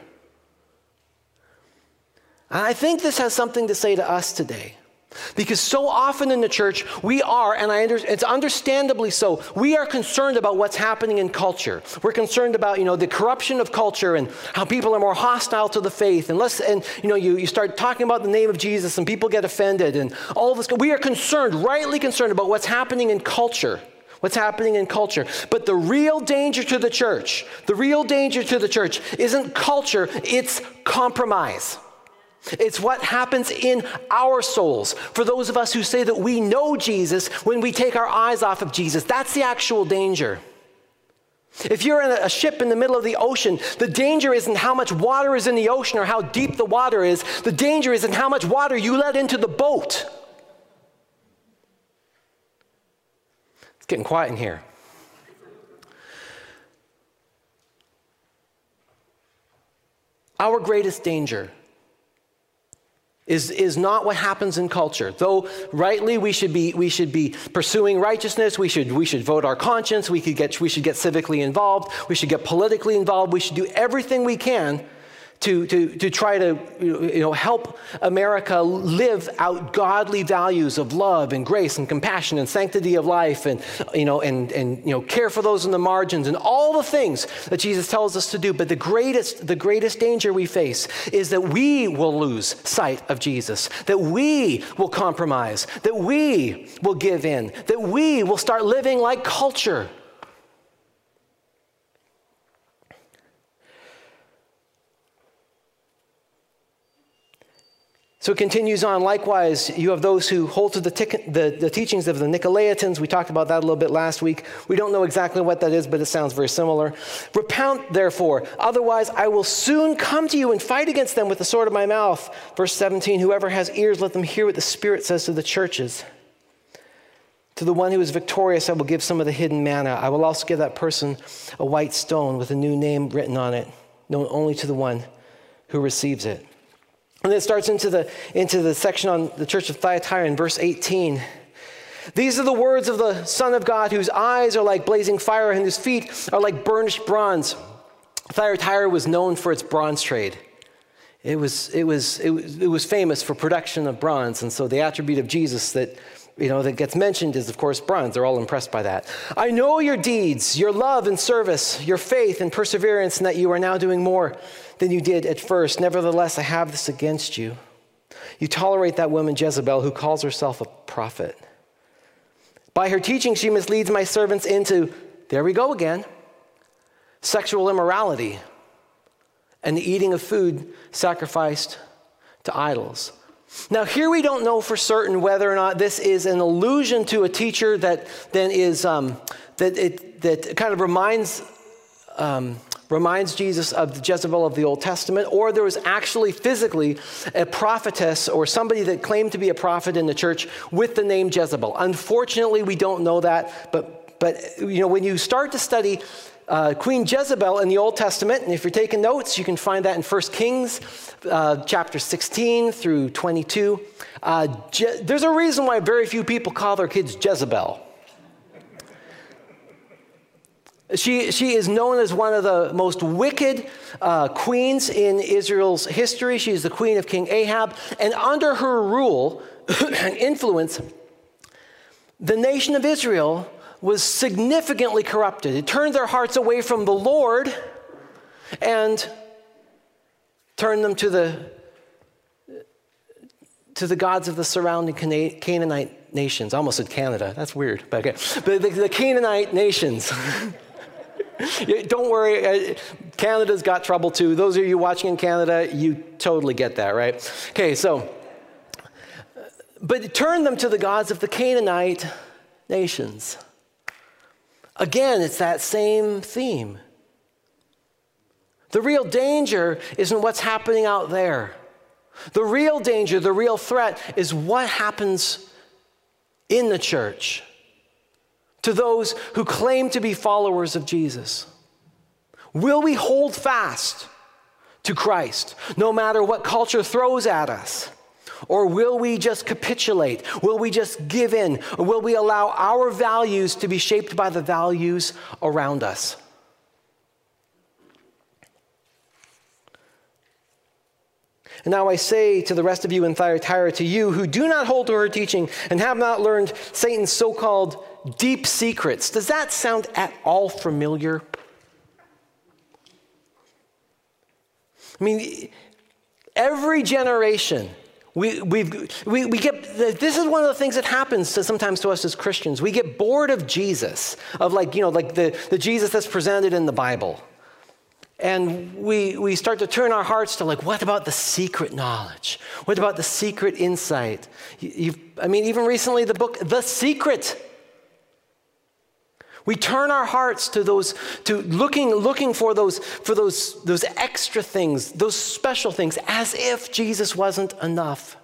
And I think this has something to say to us today. Because so often in the church, we are, and I under, it's understandably so, we are concerned about what's happening in culture. We're concerned about, you know, the corruption of culture and how people are more hostile to the faith. And, let's, and you know, you, you start talking about the name of Jesus and people get offended and all this. We are concerned, rightly concerned about what's happening in culture. What's happening in culture. But the real danger to the church, the real danger to the church isn't culture, it's compromise. It's what happens in our souls. For those of us who say that we know Jesus, when we take our eyes off of Jesus, that's the actual danger. If you're in a ship in the middle of the ocean, the danger isn't how much water is in the ocean or how deep the water is. The danger isn't how much water you let into the boat. It's getting quiet in here. Our greatest danger Is, is not what happens in culture. Though rightly we should be we should be pursuing righteousness, we should we should vote our conscience, we could get we should get civically involved, we should get politically involved, we should do everything we can to, to, to try to you know, help America live out godly values of love and grace and compassion and sanctity of life and, you know, and, and you know, care for those in the margins and all the things that Jesus tells us to do. But the greatest, the greatest danger we face is that we will lose sight of Jesus, that we will compromise, that we will give in, that we will start living like culture. So it continues on. Likewise, you have those who hold to the, tic- the, the teachings of the Nicolaitans. We talked about that a little bit last week. We don't know exactly what that is, but it sounds very similar. Repent, therefore, otherwise I will soon come to you and fight against them with the sword of my mouth. Verse seventeen, whoever has ears, let them hear what the Spirit says to the churches. To the one who is victorious, I will give some of the hidden manna. I will also give that person a white stone with a new name written on it, known only to the one who receives it. And then it starts into the, into the section on the church of Thyatira in verse eighteen. These are the words of the Son of God, whose eyes are like blazing fire and whose feet are like burnished bronze. Thyatira was known for its bronze trade. It was, it was, it was, it was famous for production of bronze. And so the attribute of Jesus that, you know, that gets mentioned is, of course, bronze. They're all impressed by that. I know your deeds, your love and service, your faith and perseverance, and that you are now doing more than you did at first. Nevertheless, I have this against you. You tolerate that woman Jezebel, who calls herself a prophet. By her teaching, she misleads my servants into, there we go again, sexual immorality and the eating of food sacrificed to idols. Now, here we don't know for certain whether or not this is an allusion to a teacher that then is, um, that it that kind of reminds um, reminds Jesus of the Jezebel of the Old Testament, or there was actually physically a prophetess or somebody that claimed to be a prophet in the church with the name Jezebel. Unfortunately, we don't know that, but but you know, when you start to study Uh, Queen Jezebel in the Old Testament, and if you're taking notes, you can find that in First Kings, uh, chapter sixteen through twenty-two. Uh, Je- there's a reason why very few people call their kids Jezebel. She, she is known as one of the most wicked uh, queens in Israel's history. She is the queen of King Ahab, and under her rule and influence, the nation of Israel was significantly corrupted. It turned their hearts away from the Lord and turned them to the, to the gods of the surrounding Cana- Canaanite nations. I almost said Canada. That's weird. But, okay. but the, the Canaanite nations. Don't worry. Canada's got trouble too. Those of you watching in Canada, you totally get that, right? Okay, so, but it turned them to the gods of the Canaanite nations. Again, it's that same theme. The real danger isn't what's happening out there. The real danger, the real threat is what happens in the church to those who claim to be followers of Jesus. Will we hold fast to Christ no matter what culture throws at us? Or will we just capitulate? Will we just give in? Or will we allow our values to be shaped by the values around us? And now I say to the rest of you in Thyatira, to you who do not hold to her teaching and have not learned Satan's so-called deep secrets. Does that sound at all familiar? I mean, every generation, We, we've, we, we get, this is one of the things that happens to sometimes to us as Christians. We get bored of Jesus, of like, you know, like the, the Jesus that's presented in the Bible. And we, we start to turn our hearts to like, what about the secret knowledge? What about the secret insight? You've, I mean, even recently the book, The Secret. We turn our hearts to those, to looking, looking for those, for those, those extra things, those special things, as if Jesus wasn't enough.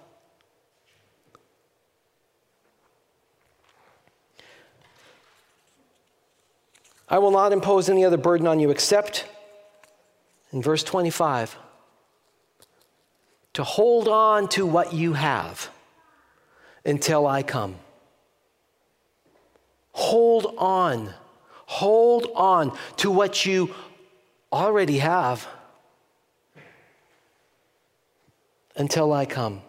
I will not impose any other burden on you except, in verse twenty-five, to hold on to what you have until I come. Hold on. Hold on to what you already have. until I come.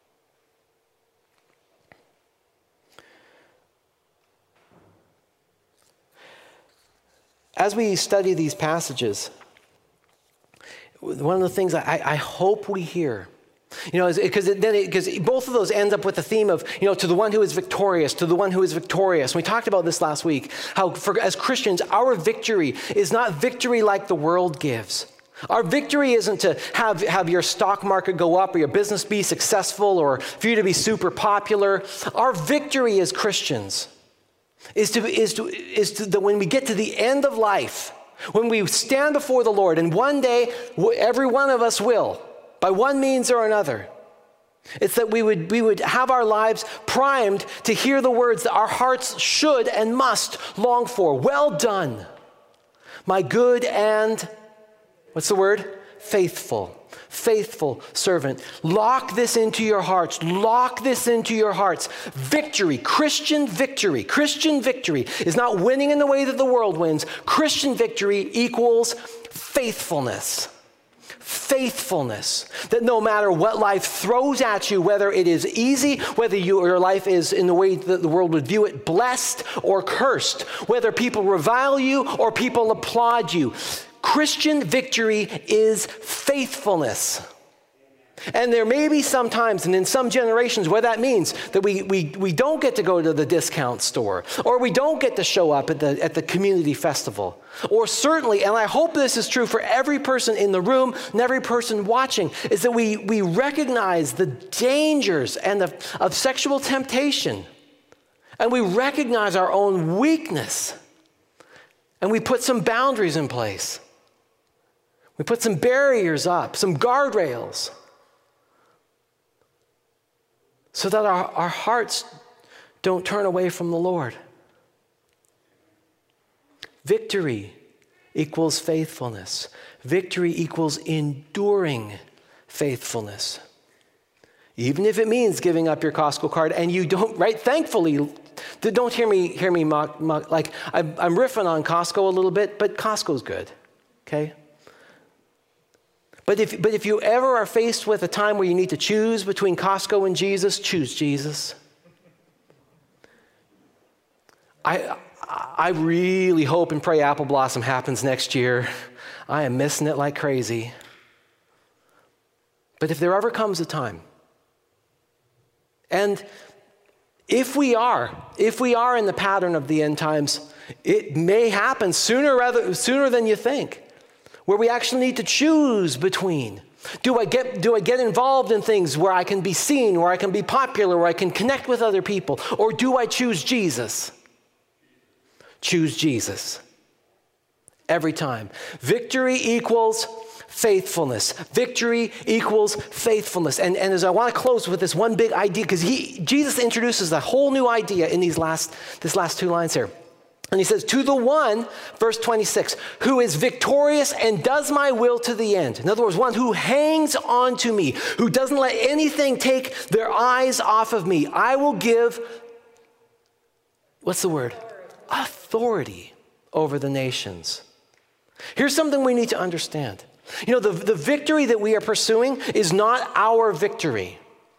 As we study these passages, one of the things I, I hope we hear, you know, because then because both of those ends up with the theme of, you know, to the one who is victorious, to the one who is victorious. We talked about this last week, how for, as Christians, our victory is not victory like the world gives. Our victory isn't to have, have your stock market go up or your business be successful or for you to be super popular. Our victory as Christians is to, is to, is to that when we get to the end of life, when we stand before the Lord, and one day every one of us will, by one means or another, it's that we would, we would have our lives primed to hear the words that our hearts should and must long for. Well done, my good and, what's the word? Faithful. Faithful servant. Lock this into your hearts. Lock this into your hearts. Victory, Christian victory, Christian victory is not winning in the way that the world wins. Christian victory equals faithfulness. Faithfulness. That no matter what life throws at you, whether it is easy, whether you, your life is in the way that the world would view it, blessed or cursed, whether people revile you or people applaud you, Christian victory is faithfulness. And there may be some times, and in some generations, where that means that we, we, we don't get to go to the discount store, or we don't get to show up at the, at the community festival. Or certainly, and I hope this is true for every person in the room and every person watching, is that we, we recognize the dangers and the, of sexual temptation. And we recognize our own weakness. And we put some boundaries in place. We put some barriers up, some guardrails, so that our, our hearts don't turn away from the Lord. Victory equals faithfulness. Victory equals enduring faithfulness. Even if it means giving up your Costco card, and you don't, right? Thankfully, don't hear me hear me mock, mock like I'm, I'm riffing on Costco a little bit, but Costco's good, okay? But if, but if you ever are faced with a time where you need to choose between Costco and Jesus, choose Jesus. I, I really hope and pray Apple Blossom happens next year. I am missing it like crazy. But if there ever comes a time, and if we are, if we are in the pattern of the end times, it may happen sooner rather sooner than you think, where we actually need to choose between. Do I get, do I get involved in things where I can be seen, where I can be popular, where I can connect with other people? Or do I choose Jesus? Choose Jesus. Every time. Victory equals faithfulness. Victory equals faithfulness. And, and as I want to close with this one big idea, because he Jesus introduces a whole new idea in these last, this last two lines here. And he says, to the one, verse twenty-six, who is victorious and does my will to the end. In other words, one who hangs on to me, who doesn't let anything take their eyes off of me. I will give, what's the word? Authority over the nations. Here's something we need to understand. You know, the, the victory that we are pursuing is not our victory.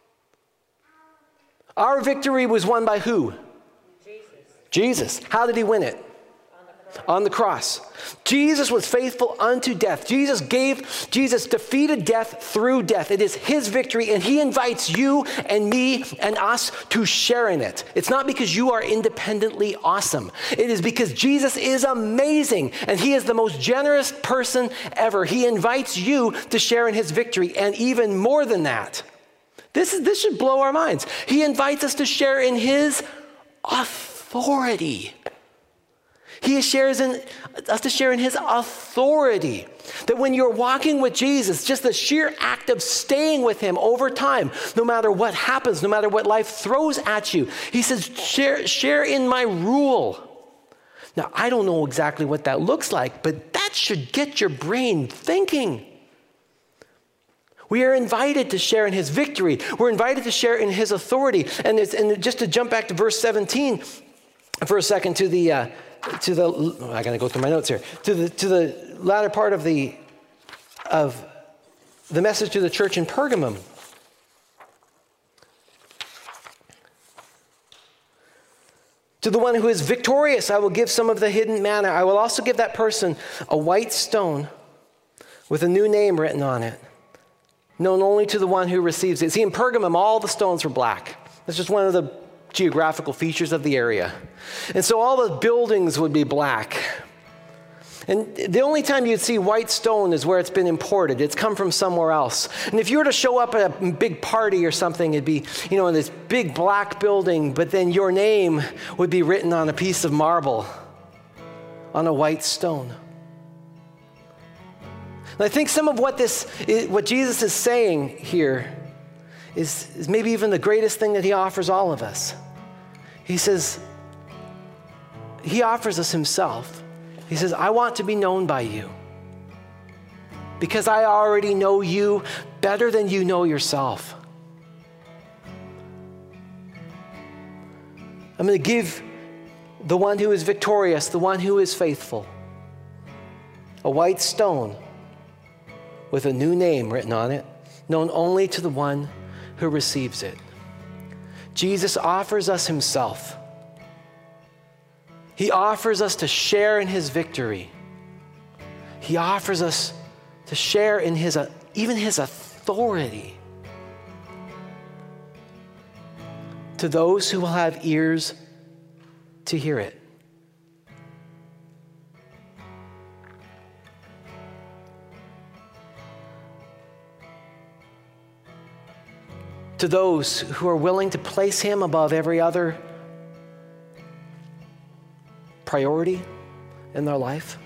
Our victory was won by who? Jesus. How did he win it? On the cross. Jesus was faithful unto death. Jesus gave, Jesus defeated death through death. It is his victory, and he invites you and me and us to share in it. It's not because you are independently awesome. It is because Jesus is amazing, and he is the most generous person ever. He invites you to share in his victory, and even more than that, this is, this should blow our minds. He invites us to share in his authority. Authority. He shares in us to share in his authority. That when you're walking with Jesus, just the sheer act of staying with him over time, no matter what happens, no matter what life throws at you, he says, share, share in my rule. Now, I don't know exactly what that looks like, but that should get your brain thinking. We are invited to share in his victory. We're invited to share in his authority. And, it's, and just to jump back to verse seventeen for a second, to the uh, to the oh, I gotta go through my notes here to the to the latter part of the of the message to the church in Pergamum. To the one who is victorious, I will give some of the hidden manna. I will also give that person a white stone with a new name written on it, known only to the one who receives it. See, in Pergamum, all the stones were black. That's just one of the geographical features of the area. And so all the buildings would be black. And the only time you'd see white stone is where it's been imported. It's come from somewhere else. And if you were to show up at a big party or something, it'd be, you know, in this big black building, but then your name would be written on a piece of marble on a white stone. And I think some of what this, what Jesus is saying here is, is maybe even the greatest thing that he offers all of us. He says, he offers us himself. He says, I want to be known by you because I already know you better than you know yourself. I'm going to give the one who is victorious, the one who is faithful, a white stone with a new name written on it, known only to the one who receives it. Jesus offers us himself. He offers us to share in his victory. He offers us to share in his, uh, even his authority to those who will have ears to hear it. To those who are willing to place him above every other priority in their life.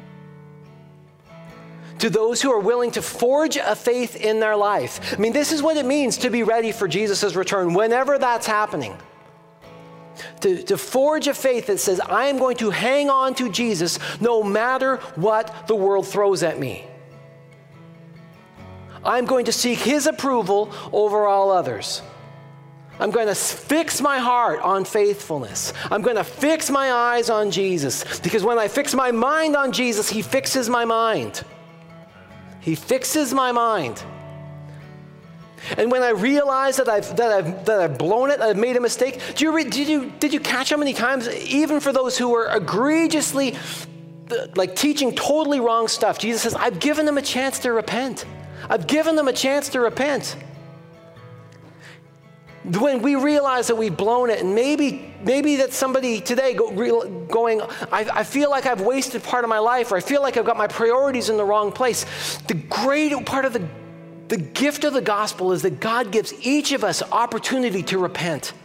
To those who are willing to forge a faith in their life. I mean, this is what it means to be ready for Jesus' return whenever that's happening. To, to forge a faith that says, I am going to hang on to Jesus no matter what the world throws at me. I'm going to seek his approval over all others. I'm going to fix my heart on faithfulness. I'm going to fix my eyes on Jesus. Because when I fix my mind on Jesus, he fixes my mind. He fixes my mind. And when I realize that I've, that I've, that I've blown it, I've made a mistake, do you re, did, you, did you catch how many times, even for those who were egregiously, like teaching totally wrong stuff, Jesus says, I've given them a chance to repent. I've given them a chance to repent. When we realize that we've blown it, and maybe maybe that somebody today go, re, going, I, I feel like I've wasted part of my life, or I feel like I've got my priorities in the wrong place. The great part of the, the gift of the gospel is that God gives each of us opportunity to repent.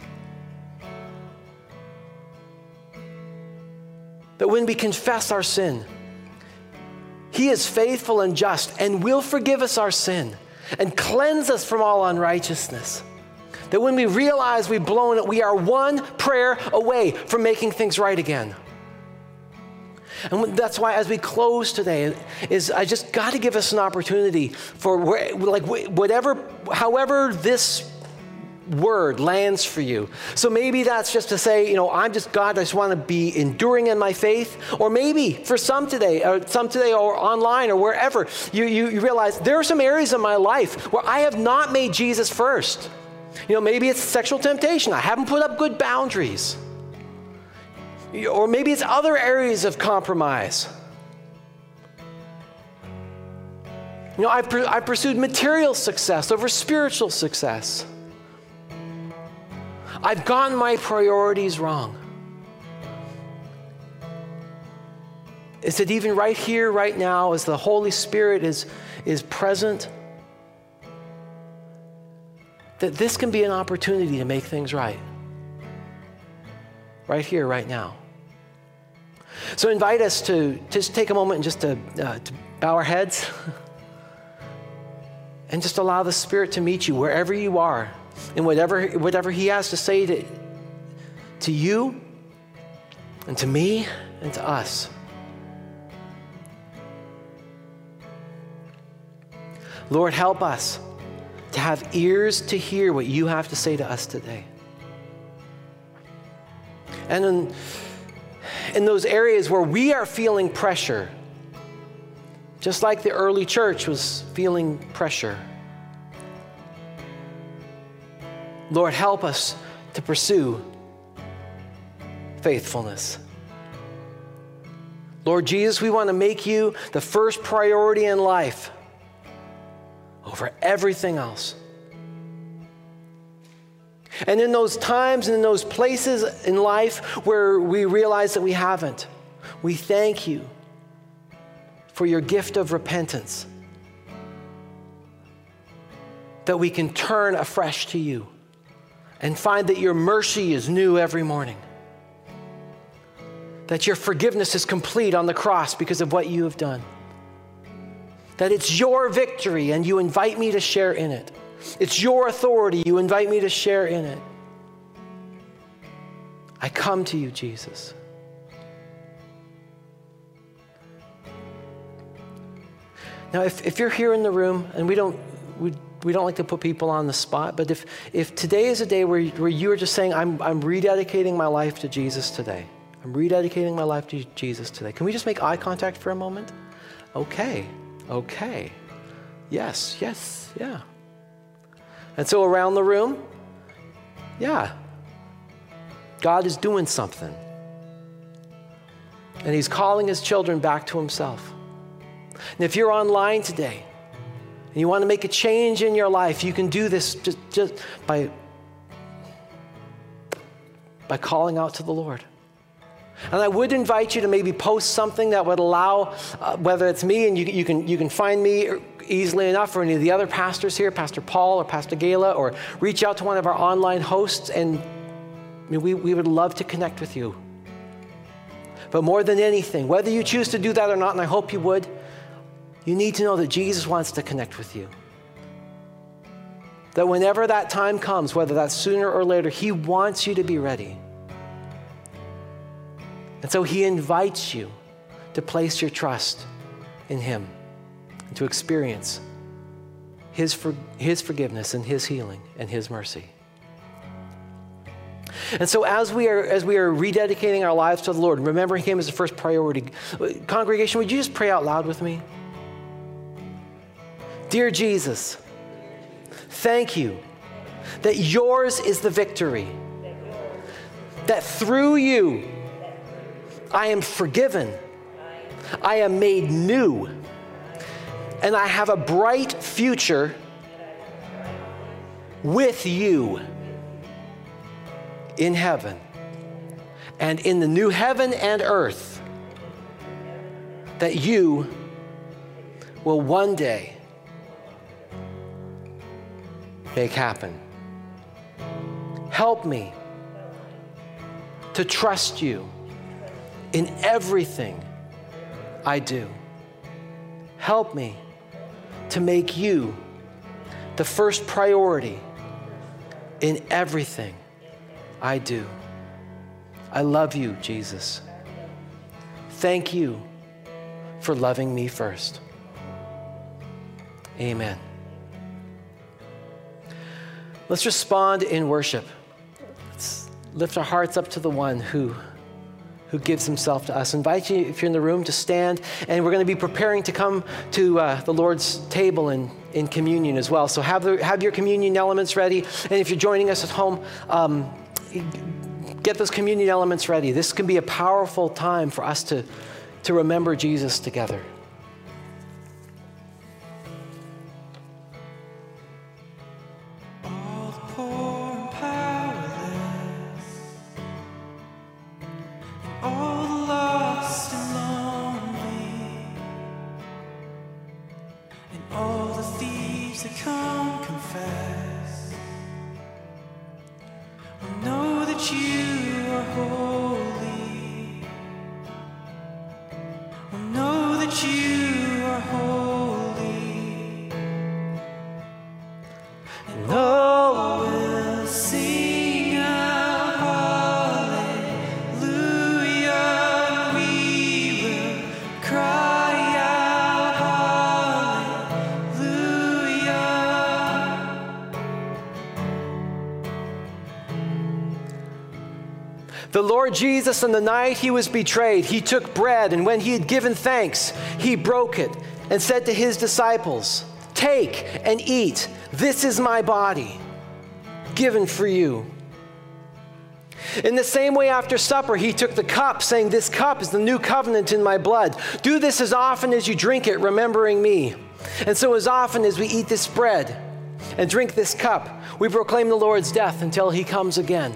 That when we confess our sin, he is faithful and just and will forgive us our sin and cleanse us from all unrighteousness. That when we realize we've blown it, we are one prayer away from making things right again. And that's why as we close today, is I just got to give us an opportunity for where, like whatever, however this word lands for you. So maybe that's just to say, you know, I'm just, God, I just want to be enduring in my faith. Or maybe for some today, or some today or online or wherever, you, you, you realize there are some areas in my life where I have not made Jesus first. You know, maybe it's sexual temptation. I haven't put up good boundaries. Or maybe it's other areas of compromise. You know, I've, I've pursued material success over spiritual success. I've gotten my priorities wrong. Is it even right here, right now, as the Holy Spirit is, is present, that this can be an opportunity to make things right? Right here, right now. So I invite us to just take a moment and just to, uh, to bow our heads and just allow the Spirit to meet you wherever you are and whatever, whatever he has to say to, to you and to me and to us. Lord, help us to have ears to hear what you have to say to us today. And in, in those areas where we are feeling pressure, just like the early church was feeling pressure, Lord, help us to pursue faithfulness. Lord Jesus, we want to make you the first priority in life over everything else. And in those times and in those places in life where we realize that we haven't, we thank you for your gift of repentance, that we can turn afresh to you and find that your mercy is new every morning, that your forgiveness is complete on the cross because of what you have done, that it's your victory and you invite me to share in it. It's your authority, you invite me to share in it. I come to you, Jesus. Now, if, if you're here in the room, and we don't we, we don't like to put people on the spot, but if if today is a day where, where you are just saying, I'm, I'm rededicating my life to Jesus today. I'm rededicating my life to Jesus today. Can we just make eye contact for a moment? Okay, okay. Yes, yes, yeah. And so around the room, yeah, God is doing something. And he's calling his children back to himself. And if you're online today and you want to make a change in your life, you can do this just, just by, by calling out to the Lord. And I would invite you to maybe post something that would allow, uh, whether it's me, and you, you, can, you can find me easily enough, or any of the other pastors here, Pastor Paul or Pastor Gayla, or reach out to one of our online hosts, and I mean, we, we would love to connect with you. But more than anything, whether you choose to do that or not, and I hope you would, you need to know that Jesus wants to connect with you. That whenever that time comes, whether that's sooner or later, he wants you to be ready. And so he invites you to place your trust in him and to experience his, for, his forgiveness and his healing and his mercy. And so as we are as we are rededicating our lives to the Lord, remembering him as the first priority, congregation, would you just pray out loud with me? Dear Jesus, thank you that yours is the victory, that through you I am forgiven, I am made new, and I have a bright future with you in heaven, and in the new heaven and earth that you will one day make happen. Help me to trust you in everything I do. Help me to make you the first priority in everything I do. I love you, Jesus. Thank you for loving me first. Amen. Let's respond in worship. Let's lift our hearts up to the one who, who gives himself to us. I invite you, if you're in the room, to stand, and we're going to be preparing to come to uh, the Lord's table in, in communion as well. So have, the, have your communion elements ready, and if you're joining us at home, um, get those communion elements ready. This can be a powerful time for us to, to remember Jesus together. All the poor and powerless, and all the lost and lonely, and all the thieves that come confess, will know that you are holy, will know that you are holy, and all will sing out hallelujah, we will cry out hallelujah. The Lord Jesus, on the night he was betrayed, he took bread, and when he had given thanks, he broke it and said to his disciples, "Take and eat. This is my body, given for you." In the same way, after supper, he took the cup, saying, "This cup is the new covenant in my blood. Do this as often as you drink it, remembering me." And so as often as we eat this bread and drink this cup, we proclaim the Lord's death until he comes again.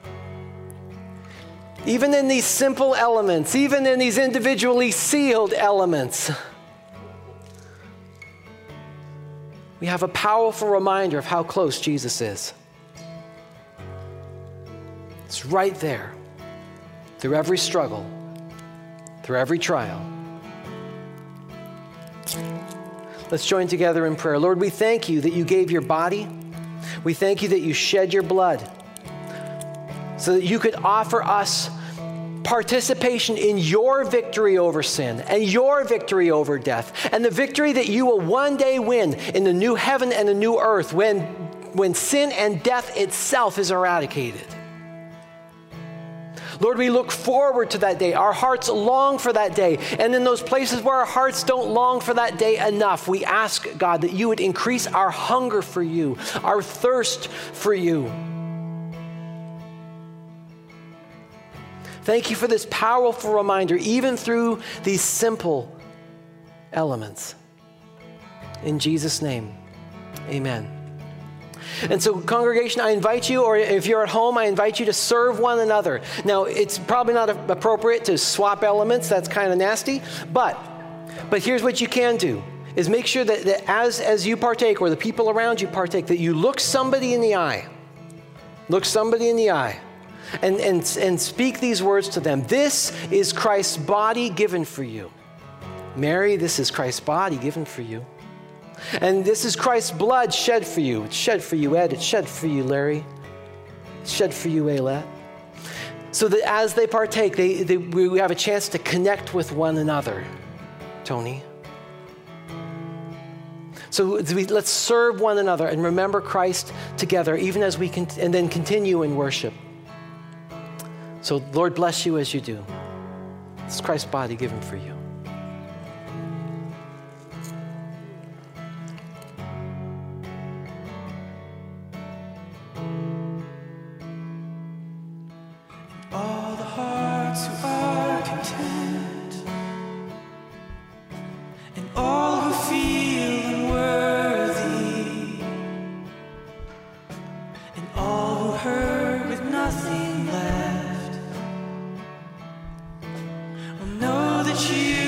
Even in these simple elements, even in these individually sealed elements, we have a powerful reminder of how close Jesus is. It's right there, through every struggle, through every trial. Let's join together in prayer. Lord, we thank you that you gave your body. We thank you that you shed your blood so that you could offer us participation in your victory over sin and your victory over death, and the victory that you will one day win in the new heaven and the new earth when, when sin and death itself is eradicated. Lord, we look forward to that day. Our hearts long for that day. And in those places where our hearts don't long for that day enough, we ask, God, that you would increase our hunger for you, our thirst for you. Thank you for this powerful reminder, even through these simple elements. In Jesus' name, amen. And so, congregation, I invite you, or if you're at home, I invite you to serve one another. Now, it's probably not appropriate to swap elements. That's kind of nasty. But, but here's what you can do, is make sure that, that as, as you partake, or the people around you partake, that you look somebody in the eye. Look somebody in the eye. And, and, and speak these words to them. This is Christ's body given for you. Mary, this is Christ's body given for you. And this is Christ's blood shed for you. It's shed for you, Ed. It's shed for you, Larry. It's shed for you, Aylette. So that as they partake, they, they, we have a chance to connect with one another. Tony. So we, let's serve one another and remember Christ together, even as we can, and then continue in worship. So Lord bless you as you do. It's Christ's body given for you. All the hearts who are content, and all who feel unworthy, and all who hurt with nothing left, will know that you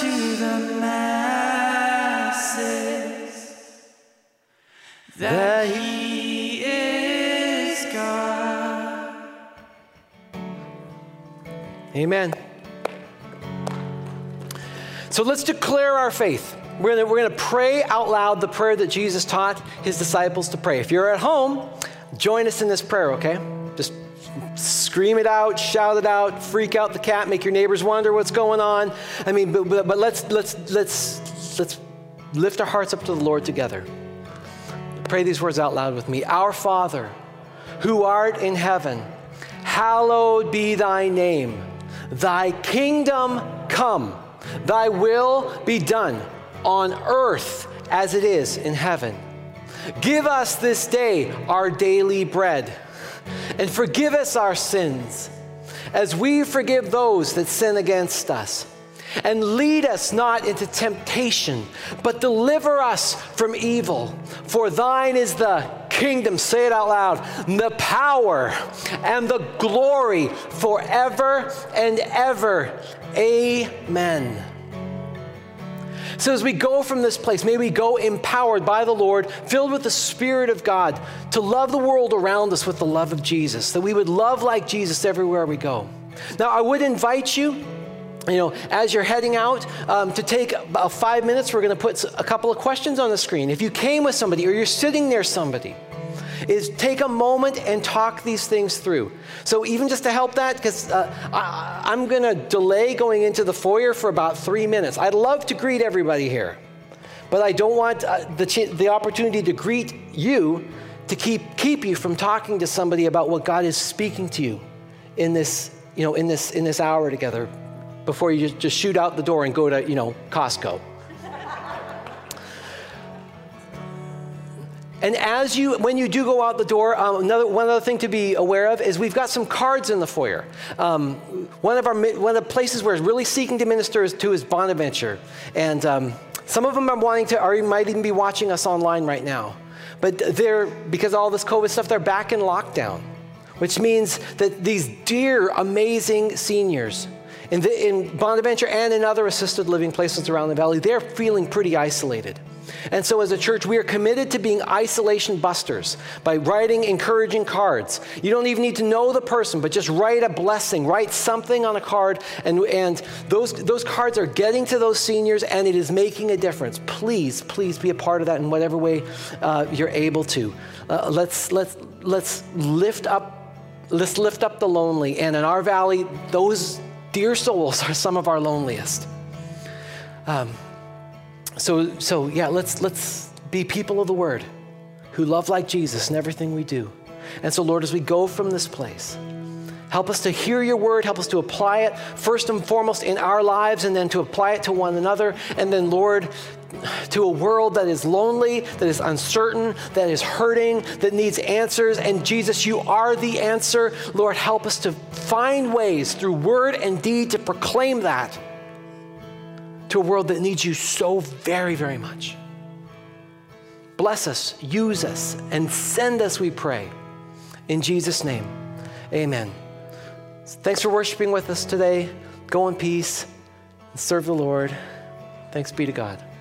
to the masses that he is God. Amen. So let's declare our faith. We're gonna, we're gonna pray out loud the prayer that Jesus taught his disciples to pray. If you're at home, join us in this prayer, okay? Just scream it out, shout it out, freak out the cat, make your neighbors wonder what's going on. I mean, but, but, but let's, let's, let's, let's lift our hearts up to the Lord together. Pray these words out loud with me. Our Father, who art in heaven, hallowed be thy name. Thy kingdom come. Thy will be done on earth as it is in heaven. Give us this day our daily bread, and forgive us our sins, as we forgive those that sin against us. And lead us not into temptation, but deliver us from evil. For thine is the kingdom, say it out loud, the power and the glory forever and ever. Amen. So as we go from this place, may we go empowered by the Lord, filled with the Spirit of God, to love the world around us with the love of Jesus, that we would love like Jesus everywhere we go. Now, I would invite you, you know, as you're heading out, um, to take about five minutes. We're going to put a couple of questions on the screen. If you came with somebody or you're sitting near somebody, is take a moment and talk these things through. So even just to help that, because uh, I'm going to delay going into the foyer for about three minutes. I'd love to greet everybody here, but I don't want uh, the, ch- the opportunity to greet you to keep, keep you from talking to somebody about what God is speaking to you in this, you know, in this, in this hour together, before you just, just shoot out the door and go to, you know, Costco. And as you, when you do go out the door, um, another, one other thing to be aware of is we've got some cards in the foyer. Um, one of our, one of the places we're really seeking to minister is, to is Bonaventure. And um, some of them are wanting to, or might even be watching us online right now. But they're, because of all this COVID stuff, they're back in lockdown, which means that these dear, amazing seniors in, the, in Bonaventure and in other assisted living places around the valley, they're feeling pretty isolated. And so as a church, we are committed to being isolation busters by writing encouraging cards. You don't even need to know the person, but just write a blessing, write something on a card, and, and those, those cards are getting to those seniors, and it is making a difference. Please, please be a part of that in whatever way uh, you're able to. Uh, let's, let's, let's lift up, let's lift up the lonely, and in our valley, those dear souls are some of our loneliest. Um, So, so yeah, let's let's be people of the Word who love like Jesus in everything we do. And so, Lord, as we go from this place, help us to hear your word, help us to apply it first and foremost in our lives, and then to apply it to one another. And then, Lord, to a world that is lonely, that is uncertain, that is hurting, that needs answers. And Jesus, you are the answer. Lord, help us to find ways through word and deed to proclaim that to a world that needs you so very, very much. Bless us, use us, and send us, we pray. In Jesus' name, amen. Thanks for worshiping with us today. Go in peace and serve the Lord. Thanks be to God.